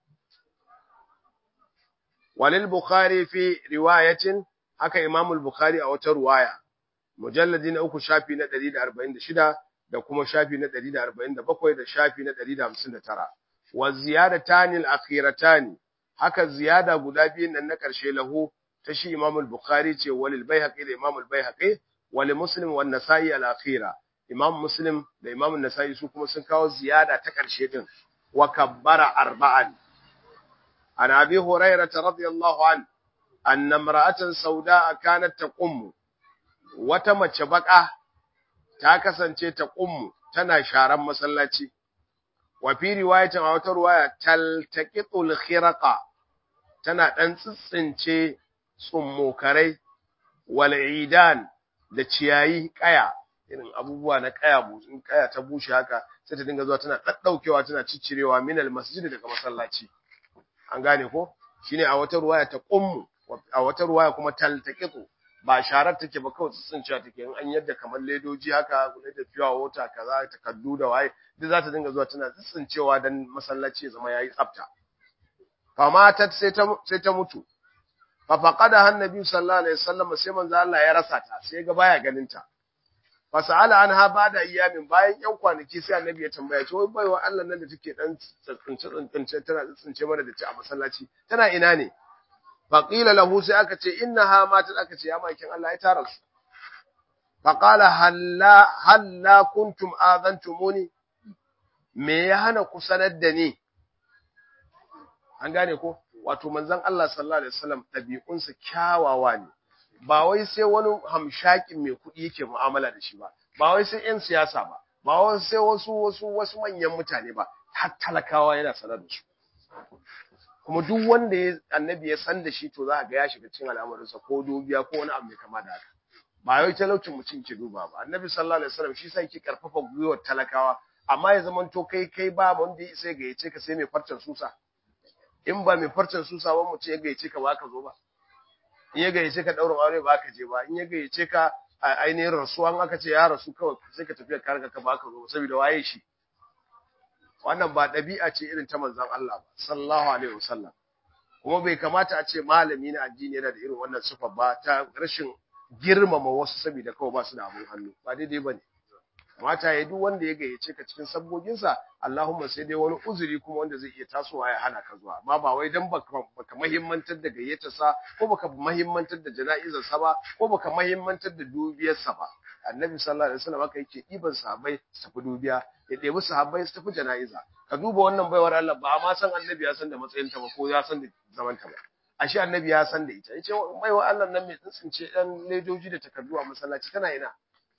Walil bukhari fi riwayatin, haka imam al-bukhari a wata riwaya mujalladi na 3 shafi na 146 da kuma shafi na 147 da shafi na 159. Wa ziyadatani al-akhiratani, haka ziyada guda biyun nan na karshe lahu ta shi imam al-bukhari ce walil baihaqi da imam al-baihaqi wal muslim wan nasa'i al-akhira. Imam Muslim da Imam Nasa'i su kuma sun kawo ziyada ta ƙarshe din, wa kabbara arba'an. An Abi Hurairah radiyallahu an anna imra'atan sauda kanat taqum, wata mace baka ta kasance taqum tana sharan masallaci. Wa fi riwayatin a wata riwaya taltaqitul khiraqa, tana dan tsitsince tsummokarai wal idan da ciyayi kaya, irin abubuwa na kaya, butun kaya ta bushe haka, sai ta dinga zuwa tana daddaukewa tana ciccirewa minal masjid daga masallaci. An gane ko? Shine a wata ruwaya ta qummu, a wata ruwaya kuma taltaqitu, ba sharar take ba, kawai tsincewa take. In an yadda kamar ledoji haka, kula da fiwa wata kaza, takaddu da waye, duk za ta dinga zuwa tana tsincewa dan masallaci ya zama yayi tsafta. Fa matat sai ta mutu. Fa faqada annabi sallallahu alaihi wasallam, sai manzo Allah ya rasa ta, sai ga baya ganin ta. Fasa'ala anha bada ayyamin, bayan yan kwanaki sai annabi ya tambaya ce, wai baiwa Allah nan da take dan tsince tana tsince mana da ci a masallaci, tana ina ne? Faqila lahu, sai aka ce innaha matat, aka ce ya makin Allah ya tara su. Faqala halla kuntum azantumuni, me ya hana ku sanar da ni? An gane ko? Wato manzon Allah sallallahu alaihi wasallam dabi'unsa kyawawa ne. Ba wai sai wani hamshakin mai kuɗi yake mu'amala da shi ba, ba wai sai ƴan siyasa ba, ba wai sai wasu manyan mutane ba, har talakawa yana sanar da su. Kuma duk wanda annabi ya san da shi, to za a ga ya shiga cikin al'amarinsa, ko dubiya ko wani abu mai kama da haka. Ba wai talaucin mutum ke duba ba. Annabi sallallahu alaihi wasallam shi sai yake karfafa gwiwar talakawa, amma ya zamanto kai ba wanda sai ga yace ka sai mai farcen susa. In ba mai farcen susa ba, mutum ya ga yace ka ba ka zo ba. In ya gayyace ka daurin aure ba ka je ba, in ya gayyace ka a ainihin rasuwan aka ce ya rasu, kawai sai ka tafi karga ka ba ka zo, saboda waye shi. Wannan ba dabi'a ce irin ta manzon Allah ba sallallahu alaihi wasallam. Kuma bai kamata a ce malami na addini yana da irin wannan sifa ba, ta rashin girmama wasu saboda kawai ba su da abun hannu. Ba daidai bane. Kamata ya duk wanda ya gayyace ka cikin sabboginsa, Allahumma sai dai wani uzuri kuma wanda zai iya tasowa ya hana ka zuwa, amma ba wai dan baka muhimmantar da gayyatarsa, ko baka muhimmantar da jana'izarsa ba, ko baka muhimmantar da dubiyarsa ba. Annabi sallallahu alaihi wasallam haka yake ɗiban sahabbai su tafi dubiya, ya ɗebi sahabbai su tafi jana'iza. Ka duba wannan baiwar Allah, ba ma san annabi ya san da matsayinta ba, ko ya san da zamanta ba. Ashe annabi ya san da ita. Yace baiwar Allah nan mai tsince dan ledoji da takardu a masallaci, tana ina?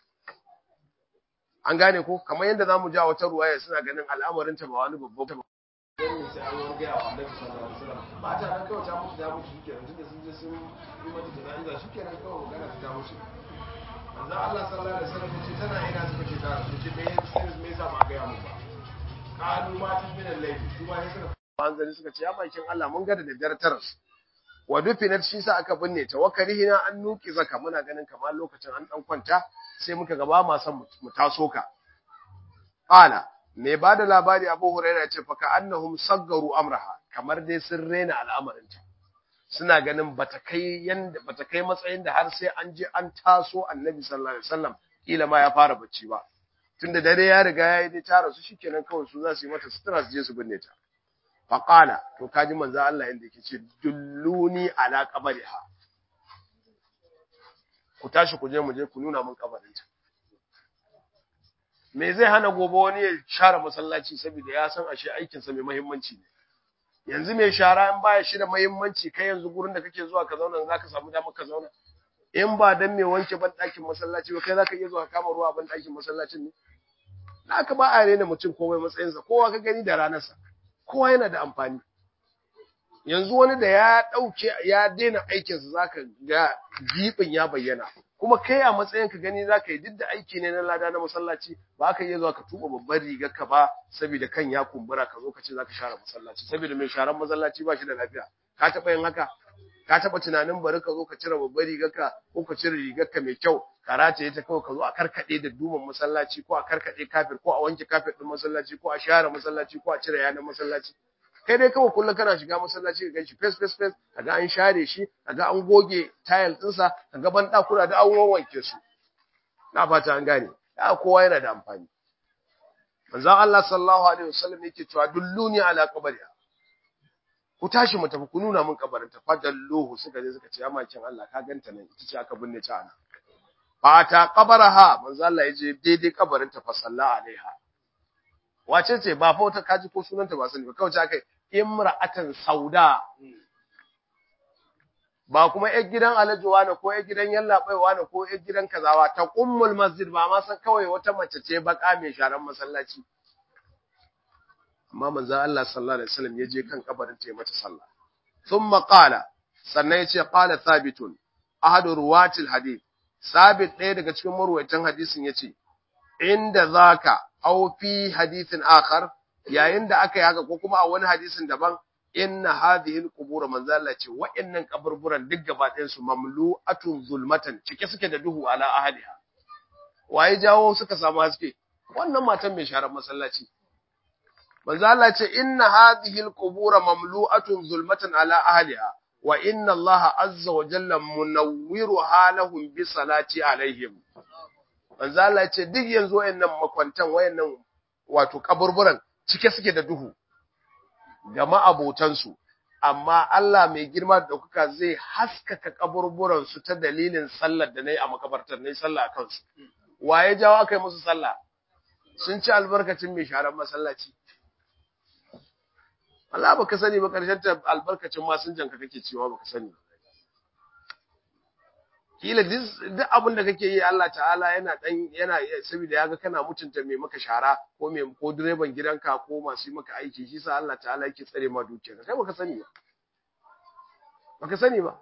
An gane ko? Kamar yadda zamu ji a wata ruwaya, suna ganin al'amarin ta ba wani babba ba. Dan sai an wani ga Annabi sallallahu alaihi wasallam, ba ta nan kawai ta mutu shikenan, tunda sun je sun yi mata jana'iza shikenan, kawai magana ta mutu. Manzo Allah sallallahu alaihi wasallam ce tana ina, suka ce ta ce me yasa ba ga ya mu ba. Kalu ma tin min al-layl, su ma suka hanzari suka ce ya bakin Allah, mun ga da daddare taras. Wa dufinat, shi sa aka binne ta, wa karihina an nuki zaka, muna ganin kamar lokacin an dan kwanta, sai muka gaba ma san mu taso ka. Qala, me bada labari Abu Hurairah ya ce fa ka annahum saggaru amraha, kamar dai sun rena al'amarin ta, suna ganin bata kai matsayin da har sai an je an taso Annabi sallallahu alaihi wasallam kila ma ya fara bacci ba. Tunda dare ya riga yayi dai tara su, shikenan kawai su za su yi mata sutura su je su binne ta. Fa qala, to kaji manzo Allah inda yake ce dulluni ala qabriha, ku tashi ku je mu je ku nuna mun kabarinta. Me zai hana gobe wani ya share masallaci saboda ya san ashe aikin sa mai muhimmanci ne? Yanzu mai shara in baya shi da muhimmanci, kai yanzu gurin da kake zuwa ka zauna zaka samu damar ka zauna? In ba dan mai wanke ban dakin masallaci ba, kai zaka iya zuwa kama ruwa ban dakin masallacin ne? Naka ba a rena mutum komai matsayinsa, kowa ka gani da ranarsa, kowa yana da amfani. yanzu wani da ya dauke ya daina aikin sa zaka ga gibin ya bayyana, kuma kai a matsayin ka gani zaka yi duk da aiki ne na lada na masallaci, ba ka iya zuwa ka tuba babbar rigar ka ba saboda kan ya kumbura ka zo ka ce zaka share masallaci, saboda mai sharan masallaci ba shi da lafiya. Ka taba yin haka? Ka taba tunanin bari ka zo ka cire babbar rigar ka ko ka cire rigar ka mai kyau ka rataye ta kawai ka zo a karkade da duman masallaci ko a karkade kafir ko a wanke kafir din masallaci ko a share masallaci ko a cire yanan masallaci? Kai dai kawai kullum kana shiga masallaci ka ganshi fes kaga an share shi, kaga an goge tile ɗinsa, kaga ban dakuna da an wanke su. Na fata an gane. Ya kowa yana da amfani. Manzon Allah sallallahu alaihi wasallam yake cewa dulluni ala qabriha. Ku tashi mu tafi ku nuna min kabarin ta. Fadalluhu suka je suka ce ya makin Allah ka ganta nan ita ce aka binne ta ana. Fata qabraha manzon Allah yaje daidai kabarin ta fa sallallahu alaiha. Wace ce ba fa wata kaji ko sunanta ba sani ba kawai aka imra'atan sauda, ba kuma ƴar gidan alajuwa ne ko ƴar gidan yallaɓaiwa ne ko ƴar gidan kazawa, ta ummul masjid ba ma san kawai wata mace ce baka mai sharan masallaci. Amma manzon Allah sallallahu alaihi wasallam ya je kan kabarin ta yi mata sallah. Thumma qala, sannan ya ce qala thabitun ahadu ruwatil hadith. Sabit ɗaya daga cikin marwayatan hadisin yace inda zaka aw fi hadithin akhar, yayin da aka yi haka ko kuma a wani hadisin daban, inna hadhihi alqubur manzala ce wa'annan kaburburan duk gaba ɗayan su mamlu'atun zulmatan, cike suke da duhu ala ahadiha. Waye jawo suka samu haske? Wannan matan mai sharar masallaci. Manzala ce inna hadhihi alqubur mamlu'atun zulmatan ala ahliha wa inna Allah azza wa jalla munawwiruha lahum bi salati alaihim. Manzala ce duk yanzu wayannan makwantan wayannan wato kaburburan cike suke da duhu ga ma'abotansu, amma Allah mai girma da ɗaukaka zai haskaka kaburburan su ta dalilin sallar da nayi a makabartar, nayi sallah akan su. Waye jawo aka yi musu sallah? Sun ci albarkacin mai sharar masallaci. Allah baka sani ba, karshen ta albarkacin masinjanka kake cewa baka sani. Kila duk abin da kake yi Allah ta'ala yana saboda yaga kana mutunta mai maka shara ko direban gidanka ko masu yi maka aiki, shi sa Allah ta'ala yake tsare ma dukiyarka. Kai baka sani ba. Baka sani ba.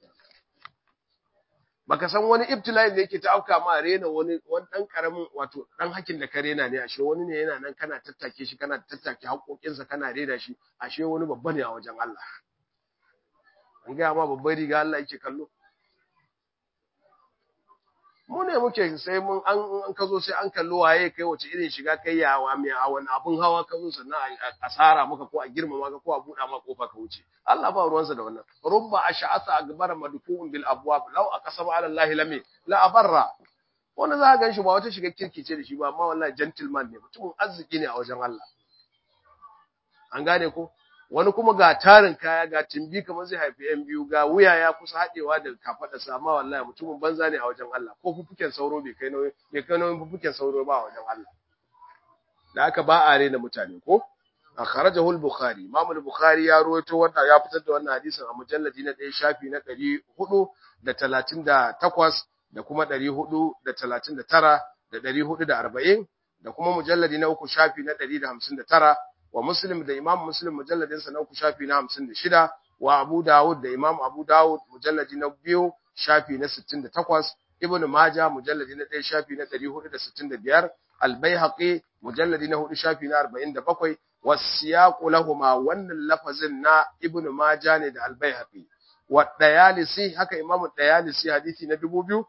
Baka san wani ibtila'in da yake ta auka ma rena wani dan karamin wato dan hakin da ka rena ne, ashe wani ne yana nan kana tattake shi, kana tattake haƙoƙinsa, kana rena shi, ashe wani babba ne a wajen Allah. An ga ma babbar riga Allah yake kallo. Mu ne muke sai mun an kazo sai an kallo waye kai, wace irin shiga kai, yawa mai a wani abun hawa kazo, sannan a asara maka ko a girmama ka ko a buɗa maka kofa ka wuce. Allah ba ruwansa da wannan. Rubba ash'asa akbar madfu'un bil abwab law aqsama ala Allah la abarra. Wanda za ka ganshi ba wata shiga kirki ce da shi ba, amma wallahi gentleman ne, mutumin arziki ne a wajen Allah. An gane ko? Wani kuma ga tarin kaya, ga timbi kamar zai haifi yan biyu, ga wuya ya kusa haɗewa da kafaɗarsa, amma wallahi mutumin banza ne a wajen Allah, ko fufuken sauro bai kai nauyin fufuken sauro ba a wajen Allah. Da haka ba a rena mutane ko? Akhrajahu al-Bukhari. Imam al-Bukhari ya rawaito wannan, ya fitar da wannan hadisin a mujalladi na 1 shafi na 438 da kuma 439 da 440 da kuma mujalladi na 3 shafi na 159 wa Muslim da Imam Muslim mujalladin sa na 3 shafi na 56 wa Abu Dawud da Imam Abu Dawud mujalladi na 2 shafi na 68 Ibn Majah mujalladi na 1 shafi na 465 Al-Baihaqi mujalladi na 4 shafi na 47 wasiyaqu lahumu wannan lafazin na Ibn Majah ne da Al-Baihaqi wa Dayalisi, haka Imam Dayalisi hadisi na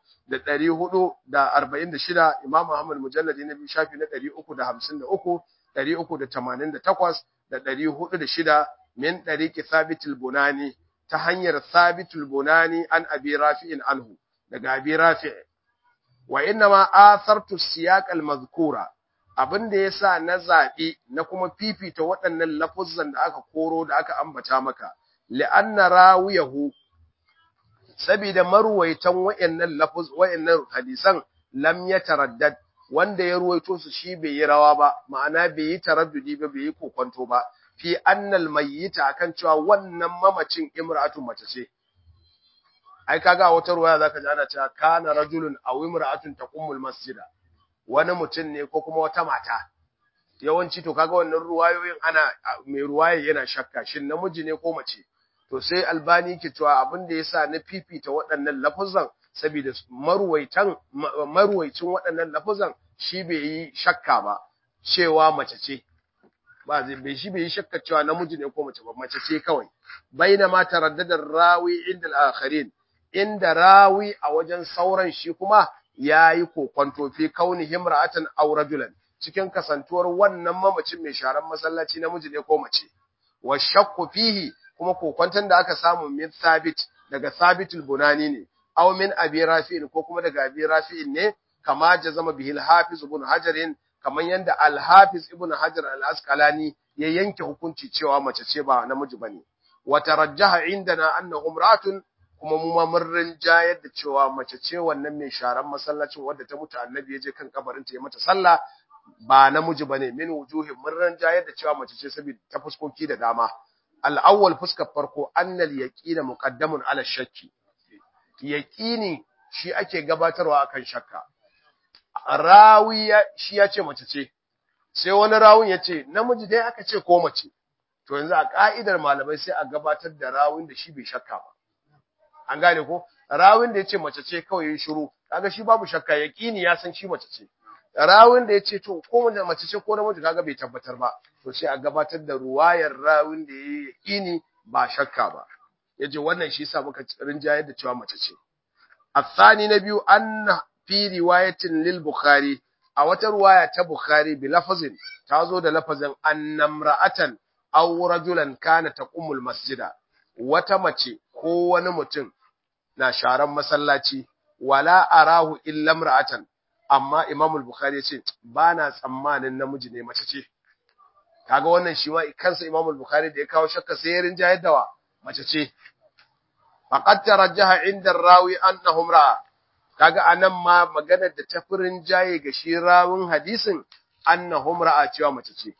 2446 Imam Ahmad mujalladi na 2 shafi na 353 388 da 406 min tariqi Thabit al-Bunani, ta hanyar Thabit al-Bunani an Abi Rafi'in anhu, daga Abi Rafi'. Wa inna ma athartu siyaq al-mazkura, abinda yasa na zabi na kuma fifita waɗannan lafuzan da aka koro da aka ambata maka, li'anna rawiyahu, sabida marwaitan wayannan hadisan lam yataraddad, wanda ya ruwaito su shi bai yi rawa ba, ma'ana bai yi taraddudi ba, bai yi kokonto ba, fi annal mayyita, akan cewa wannan mamacin imra'atun mace ce. Ai kaga wata ruwaya zaka ji ana cewa kana rajulun aw imra'atun taqumul masjida, wani mutum ne ko kuma wata mata. Yawanci to kaga wannan ruwayoyin ana mai ruwaye yana shakka shin namiji ne ko mace. to sai Albani ke cewa abin da yasa na fifita waɗannan lafuzan saboda marwaicin waɗannan lafuzan shi bai yi shakka ba cewa mace ce, ba zai bai yi shakka cewa namiji ne ko mace ba, mace ce kawai. Bainama taraddada rawi inda al-akharin, inda rawi a wajen sauran shi kuma yayi kokonto fi kauni himra'atan aw rajulan, cikin kasantuwar wannan mamacin mai sharan masallaci namiji ne ko mace. Wa shakku fihi, kuma kokonton da aka samu min sabit daga sabitul bunani ne, aw min abi rafi'in ko kuma daga abi rafi'in ne, kama jazama bihil hafiz ibn hajarin, kaman yanda al-hafiz ibn hajar al-asqalani ya yanke hukunci cewa mace ce ba namiji bane. Wa tarajjaha indana annahu imra'atun, kuma mu ma mun rinjayar da cewa mace ce wannan mai sharan masallacin wadda ta mutu annabi ya je kan kabarin ta ya mata sallah, ba namiji bane. Min wujuhin mun rinjayar da cewa mace ce saboda ta fuskoki da dama. Al-awwal, fuskar farko, annal yaqina muqaddamun ala shakki, yaqini shi ake gabatarwa akan shakka. Rawi shi ya ce mace ce, sai wani rawun ya ce namiji dai aka ce ko mace, to yanzu a ka'idar malamai sai a gabatar da rawun da shi bai shakka ba. An gane ko? Rawun da ya ce mace ce kawai ya shiru, kaga shi babu shakka, yaqini ya san shi mace ce. Rawun da ya ce to ko mace ce ko namiji, kaga bai tabbatar ba, to sai a gabatar da ruwayar rawun da ya yaqini ba shakka ba. Yaje wannan shi yasa muka rinjayar da cewa mace ce. Athani na biyu, anna fi riwayatin lil Bukhari, a wata riwaya ta Bukhari bi lafazin, ta zo da lafazin annamra'atan aw rajulan kana taqumul masjida, wata mace ko wani mutum na sharan masallaci, wala arahu illa imra'atan, amma Imam al-Bukhari ya ce ba na tsammanin namiji ne, mace ce. Kaga wannan shi ma kansa Imam al-Bukhari da ya kawo shakka sai ya rinjayar da mace ce. Faqad tarajjaha inda rawi annahu imra'a, kaga anan ma maganar da ta furin jaye ga shi rawin hadisin annahu imra'a, cewa mace ce.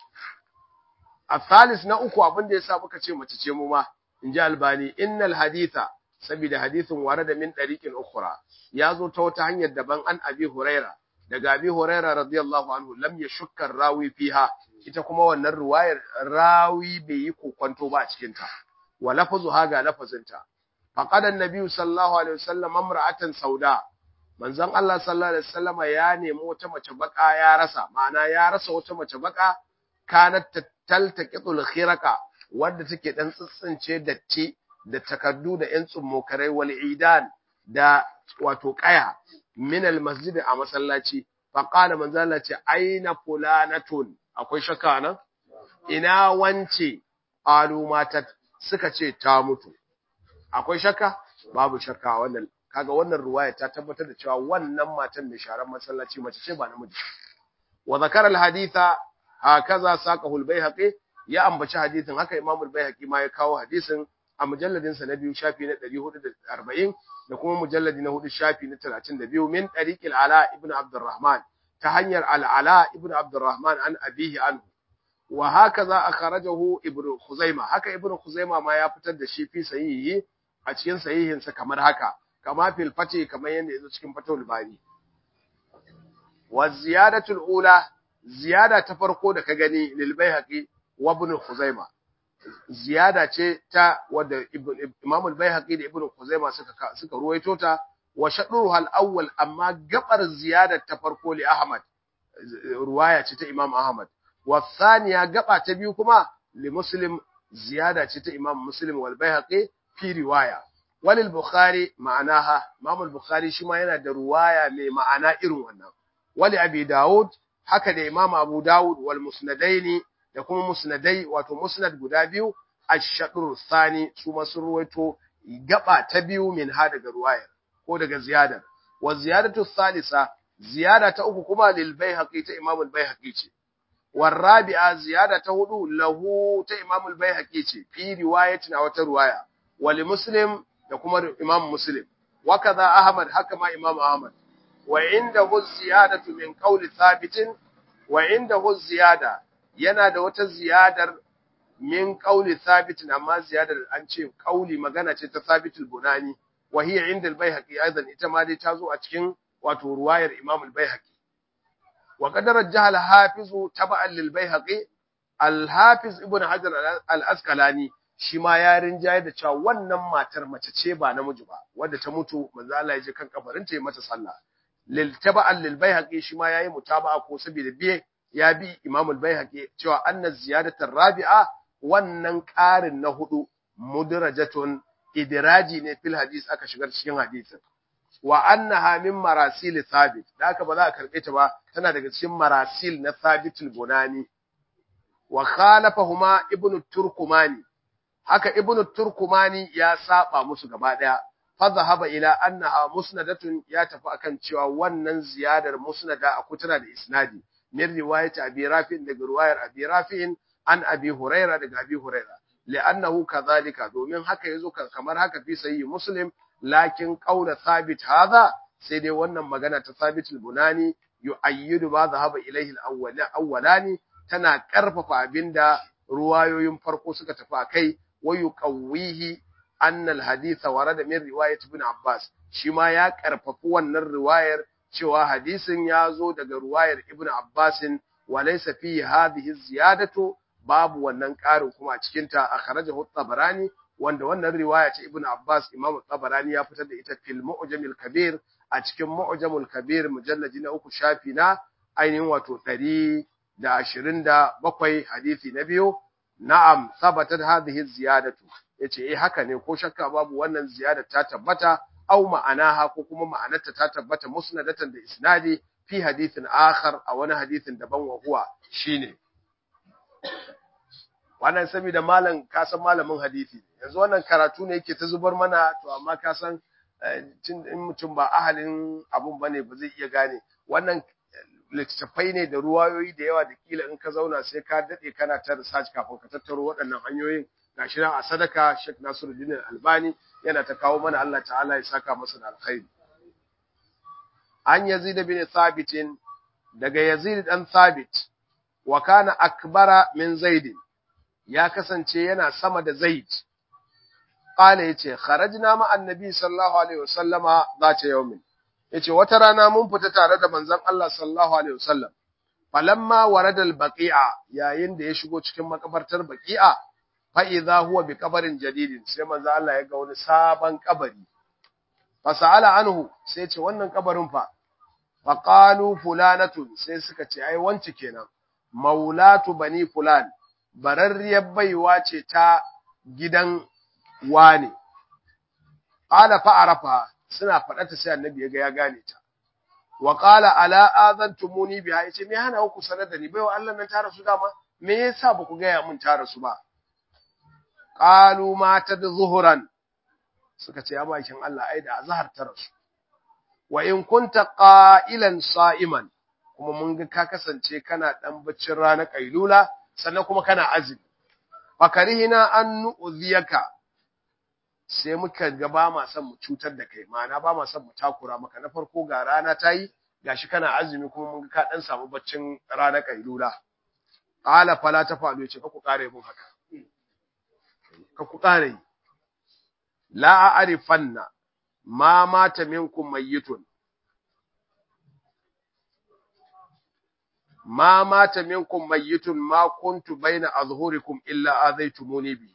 Al-thalith, na uku, abin da yasa muka ce mace ce mu ma, inji Albani, innal haditha, saboda hadisin warada min dariqin ukhra, yazo ta wata hanyar daban, an Abi Huraira, daga Abi Huraira radiyallahu anhu, lam yashukka rawi fiha, ita kuma wannan riwayar rawi bai yi kokonto ba a cikin ta. Wa lafazuha, ga lafazinta, faqad an-nabi sallallahu alaihi wasallam imra'atan sauda, manzon Allah sallallahu alaihi wasallam ya nemi wata mace baka ya rasa, ma'ana ya rasa wata mace baka, kanat taltaqitul khiraqa, wadda take dan tsitsince datti da takaddu da yan tsummokarai, wal idan da wato kaya, min al masjid, a masallaci. Fa qala manzon Allah ce aina fulanatun, akwai shakka nan, ina wance, qalu matat, suka ce ta mutu. Akwai shakka? Babu shakka. Wannan kaga wannan ruwaya ta tabbatar da cewa wannan matan mai sharan masallaci mace ce ba namiji. Wa zakara al haditha hakaza saqahu al bayhaqi, ya ambaci hadisin haka Imam al bayhaqi ma ya kawo hadisin a mujalladin sa na biyu shafi na 440, da kuma mujalladi na 4 shafi na 32, min tariq al ala ibn abdurrahman, ta hanyar al ala ibn abdurrahman an abihi anhu. Wa hakaza akhrajahu ibn khuzaimah, haka ibn khuzaimah ma ya fitar da shi fi sahihi, a cikin sahihin sa kamar haka, kama fil fati, kamar yanda yazo cikin fatul bari. Wa ziyadatul ula, ziyada ta farko da ka gani, lil bayhaqi wa ibn khuzaimah, ziyada ce ta wadda Imam al-Baihaqi da Ibn Khuzaimah suka ruwaito ta. Wa shadruha al-awwal, amma gabar ziyadar ta farko li Ahmad, ruwaya ce ta Imam Ahmad. Wa thaniya, gaba ta biyu kuma li Muslim, ziyada ce ta Imam Muslim wal Baihaqi fi riwaya. Walil Bukhari ma'anaha, Imam al-Bukhari shi ma yana da ruwaya mai ma'ana irin wannan. Wali Abi Dawud, haka da Imam Abu Dawud, wal musnadaini, da kuma musnadai, wato musnad guda biyu, ash-shadr thani, su ma sun ruwaito gaba ta biyu min ha daga ruwayar ko daga ziyadar. Wa ziyadatu thalitha, ziyada ta uku kuma lil Baihaqi, ta Imam al-Baihaqi ce. War rabi'a, ziyada ta hudu lahu, ta Imam al-Baihaqi ce, fi riwayatin, a wata riwaya. Wa li Muslim, da kuma Imam Muslim. Wa kaza Ahmad, haka ma Imam Ahmad. Wa indahu ziyadatu min qawli thabitin, wa indahu ziyada, yana da wata ziyadar min qauli thabitin, amma ziyadar an ce qauli, magana ce ta Thabitul Bunani, wa hiya inda al-Baihaqi aidan, ita ma dai ta zo a cikin wato ruwayar Imam al-Baihaqi. Wa qad rajjaha al-Hafiz tab'an lil-Baihaqi, al-Hafiz Ibn Hajar al-Asqalani shi ma ya rinjaye da cewa wannan matar mace ce ba namiji ba wanda ta mutu manzo Allah ya je kan kabarin ta yi mata sallah lil taba'an lil baihaqi shi ma yayi mutaba'a ko saboda biye ya bi Imam al-Baihaqi cewa anna ziyadatar rabi'a wannan ƙarin na hudu mudrajatun idraji ne fil hadis aka shigar cikin hadisin wa annaha min marasil thabit da haka ba za a karbe ta ba tana daga cikin marasil na thabit al-bunani wa khalafahuma ibnu turkumani haka ibnu turkumani ya saba musu gaba daya fa zahaba ila annaha musnadatun ya tafi akan cewa wannan ziyadar musnada akwai tana da isnadi min riwayat abi rafi'in daga riwayar abi rafi'in an abi huraira daga abi huraira li'annahu kadhalika domin haka yazo kamar haka fi sahih muslim lakin qaula thabit hadha sai dai wannan magana ta thabit al-bunani yu'ayyidu ba zahaba ilayhi al-awwalani tana karfafa abinda ruwayoyin farko suka tafi akai wa yuqawwihi anna al-hadith warada min riwayat ibn abbas shi ma ya karfafi wannan riwayar cewa hadisin ya zo daga riwayar ibn abbas wa laysa fi hadhihi ziyadatu babu wannan ƙarin kuma a cikin ta akhrajahu at-tabarani wanda wannan riwaya ce ibn abbas imam at-tabarani ya fitar da ita fil mu'jamil kabir a cikin mu'jamul kabir mujalladi na 3 shafi na ainihin wato 127 hadisi na biyu na'am sabatat hadhihi ziyadatu yace haka ne ko shakka babu wannan ziyada ta tabbata au ma'anaha ko kuma ma'anarta ta tabbata musnadatan da isnadi fi hadithin akhar a wani hadithin daban wa huwa shine wannan saboda malam ka san malamin hadisi yanzu wannan karatu ne yake ta zubar mana to amma ka san in mutum ba ahalin abun bane ba zai iya gane wannan littattafai ne da ruwayoyi da yawa da kila in ka zauna sai ka dade kana ta research kafin ka tattaro waɗannan hanyoyin gashi nan a sadaka Sheikh Nasiruddin Albani yana ta kawo mana Allah ta'ala ya saka masa da alkhairi an Yazid bin Thabit daga Yazid dan Thabit wa kana akbara min Zaid ya kasance yana sama da Zaid qala yace kharajna ma annabi sallallahu alaihi wasallama zata yawmin yace wata rana mun fita tare da manzon Allah sallallahu alaihi wasallam falamma warada al-baqi'a yayin da ya shigo cikin makabartar baqi'a fa idha huwa bi qabrin jadidin sai manzon Allah ya ga wani sabon kabari fa sa'ala anhu sai ce wannan kabarin fa fa qalu fulanatun sai suka ce ai wanci kenan maulatu bani fulan bararriyar baiwa ce ta gidan wane qala fa arafa suna faɗata sai annabi ya ga ya gane ta wa qala ala azantumuni biha yace me hana ku sanar da ni baiwa Allah nan ta rasu dama me yasa ba ku ga ya mun ta rasu ba qalu mata da zuhuran suka ce ya bakin Allah ai da azhar ta rasu wa in kunta qailan sa'iman kuma mun ga ka kasance kana dan baccin rana kailula sannan kuma kana azumi fakarihina an nu'ziyaka sai muka ga ba ma son mu cutar da kai ma'ana ba ma son mu takura maka na farko ga rana tayi gashi kana azumi kuma mun ga ka dan samu baccin rana kailula qala fala tafalu ce ka ku kare mun haka ka ku kare la a'rifanna ma mata minkum mayyitun ma mata minkum mayyitun ma kuntu baina azhurikum illa azaytumuni bi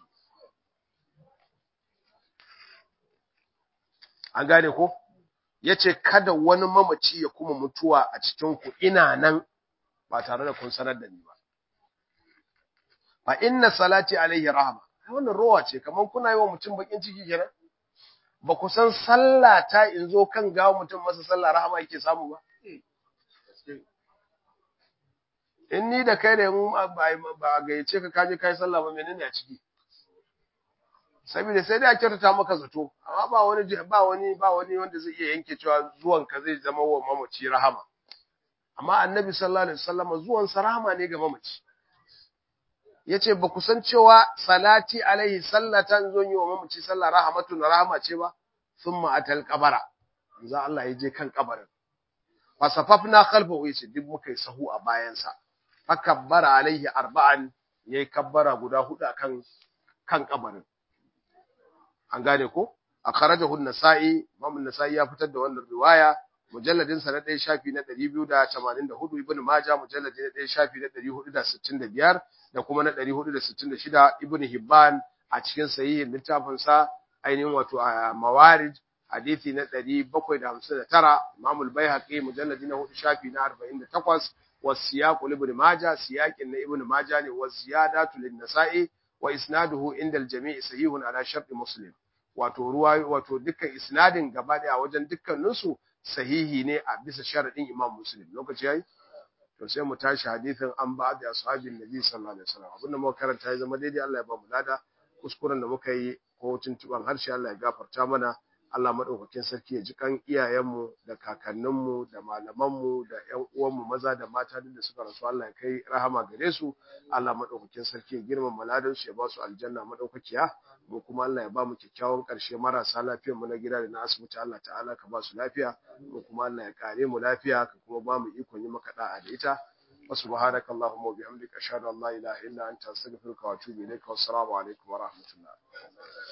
an gane ko yace kada wani mamaci ya kuma mutuwa a cikin ku ina nan ba tare da kun sanar da ni ba fa inna salati alaihi rahma wannan rowa ce kaman kuna yi wa mutum bakin ciki kenan ba ku san sallah ta in zo kan gawo mutum masa sallah rahama yake samu ba in ni da kai da mu ba gayyace ka kaje kai sallah ba menene a ciki saboda sai dai a kyautata maka zato amma ba wani wanda zai iya yanke cewa zuwan ka zai zama wa mamaci rahama amma annabi sallallahu alaihi wasallam zuwan sa rahama ne ga mamaci yace ba ku san cewa salati alaihi sallatan zon yi wa mamaci sallah rahmatun rahama ce ba thumma atal qabara manzo Allah ya je kan kabarin fasafafna khalfahu yace duk muka yi sahu a bayansa fakabbara alaihi arba'an yayi kabbara guda hudu kan kabarin an gane ko akhrajahu an-nasa'i imam an-nasa'i ya fitar da wannan riwaya mujalladin sa na 1 shafi na 284 ibn majah mujalladi na 1 shafi na 465 da kuma na 466 ibn hibban a cikin sahihin littafin sa ainihin wato a Mawarid hadisi na 759, Imam al-Baihaqi mujalladi na 4 shafi na 48, والسياق لابن ماجه سياق ابن ماجه ne والزيادات للنسائي واسناده عند الجميع صحيح على شرط مسلم wato dukkan isnadin gaba daya wajen dukkanin su sahihi ne a bisa sharadin Imam Muslim. Lokaci yayi to sai mu tashi hadisin an ba da ashabin nabi sallallahu alaihi wasallam abinda muka karanta ya zama daidai Allah ya ba mu lada, kuskuren da muka yi ko tuntuban harshe Allah ya gafarta mana. Allah madaukakin sarki ya ji kan iyayenmu da kakanninmu da malamanmu da ƴan uwanmu maza da mata duk da suka rasu, Allah ya kai rahama gare su. Allah madaukakin sarki ya girmama ladan su ya ba su aljanna madaukakiya, mu kuma Allah ya ba mu kyakkyawan ƙarshe. Marasa lafiyar mu na gida da na asibiti Allah ta'ala ka ba su lafiya, mu kuma Allah ya kare mu lafiya ka kuma ba mu ikon yi maka da'a da ita. وسبحانك اللهم وبحمدك أشهد أن لا إله إلا أنت أستغفرك وأتوب إليك والسلام عليكم ورحمة الله.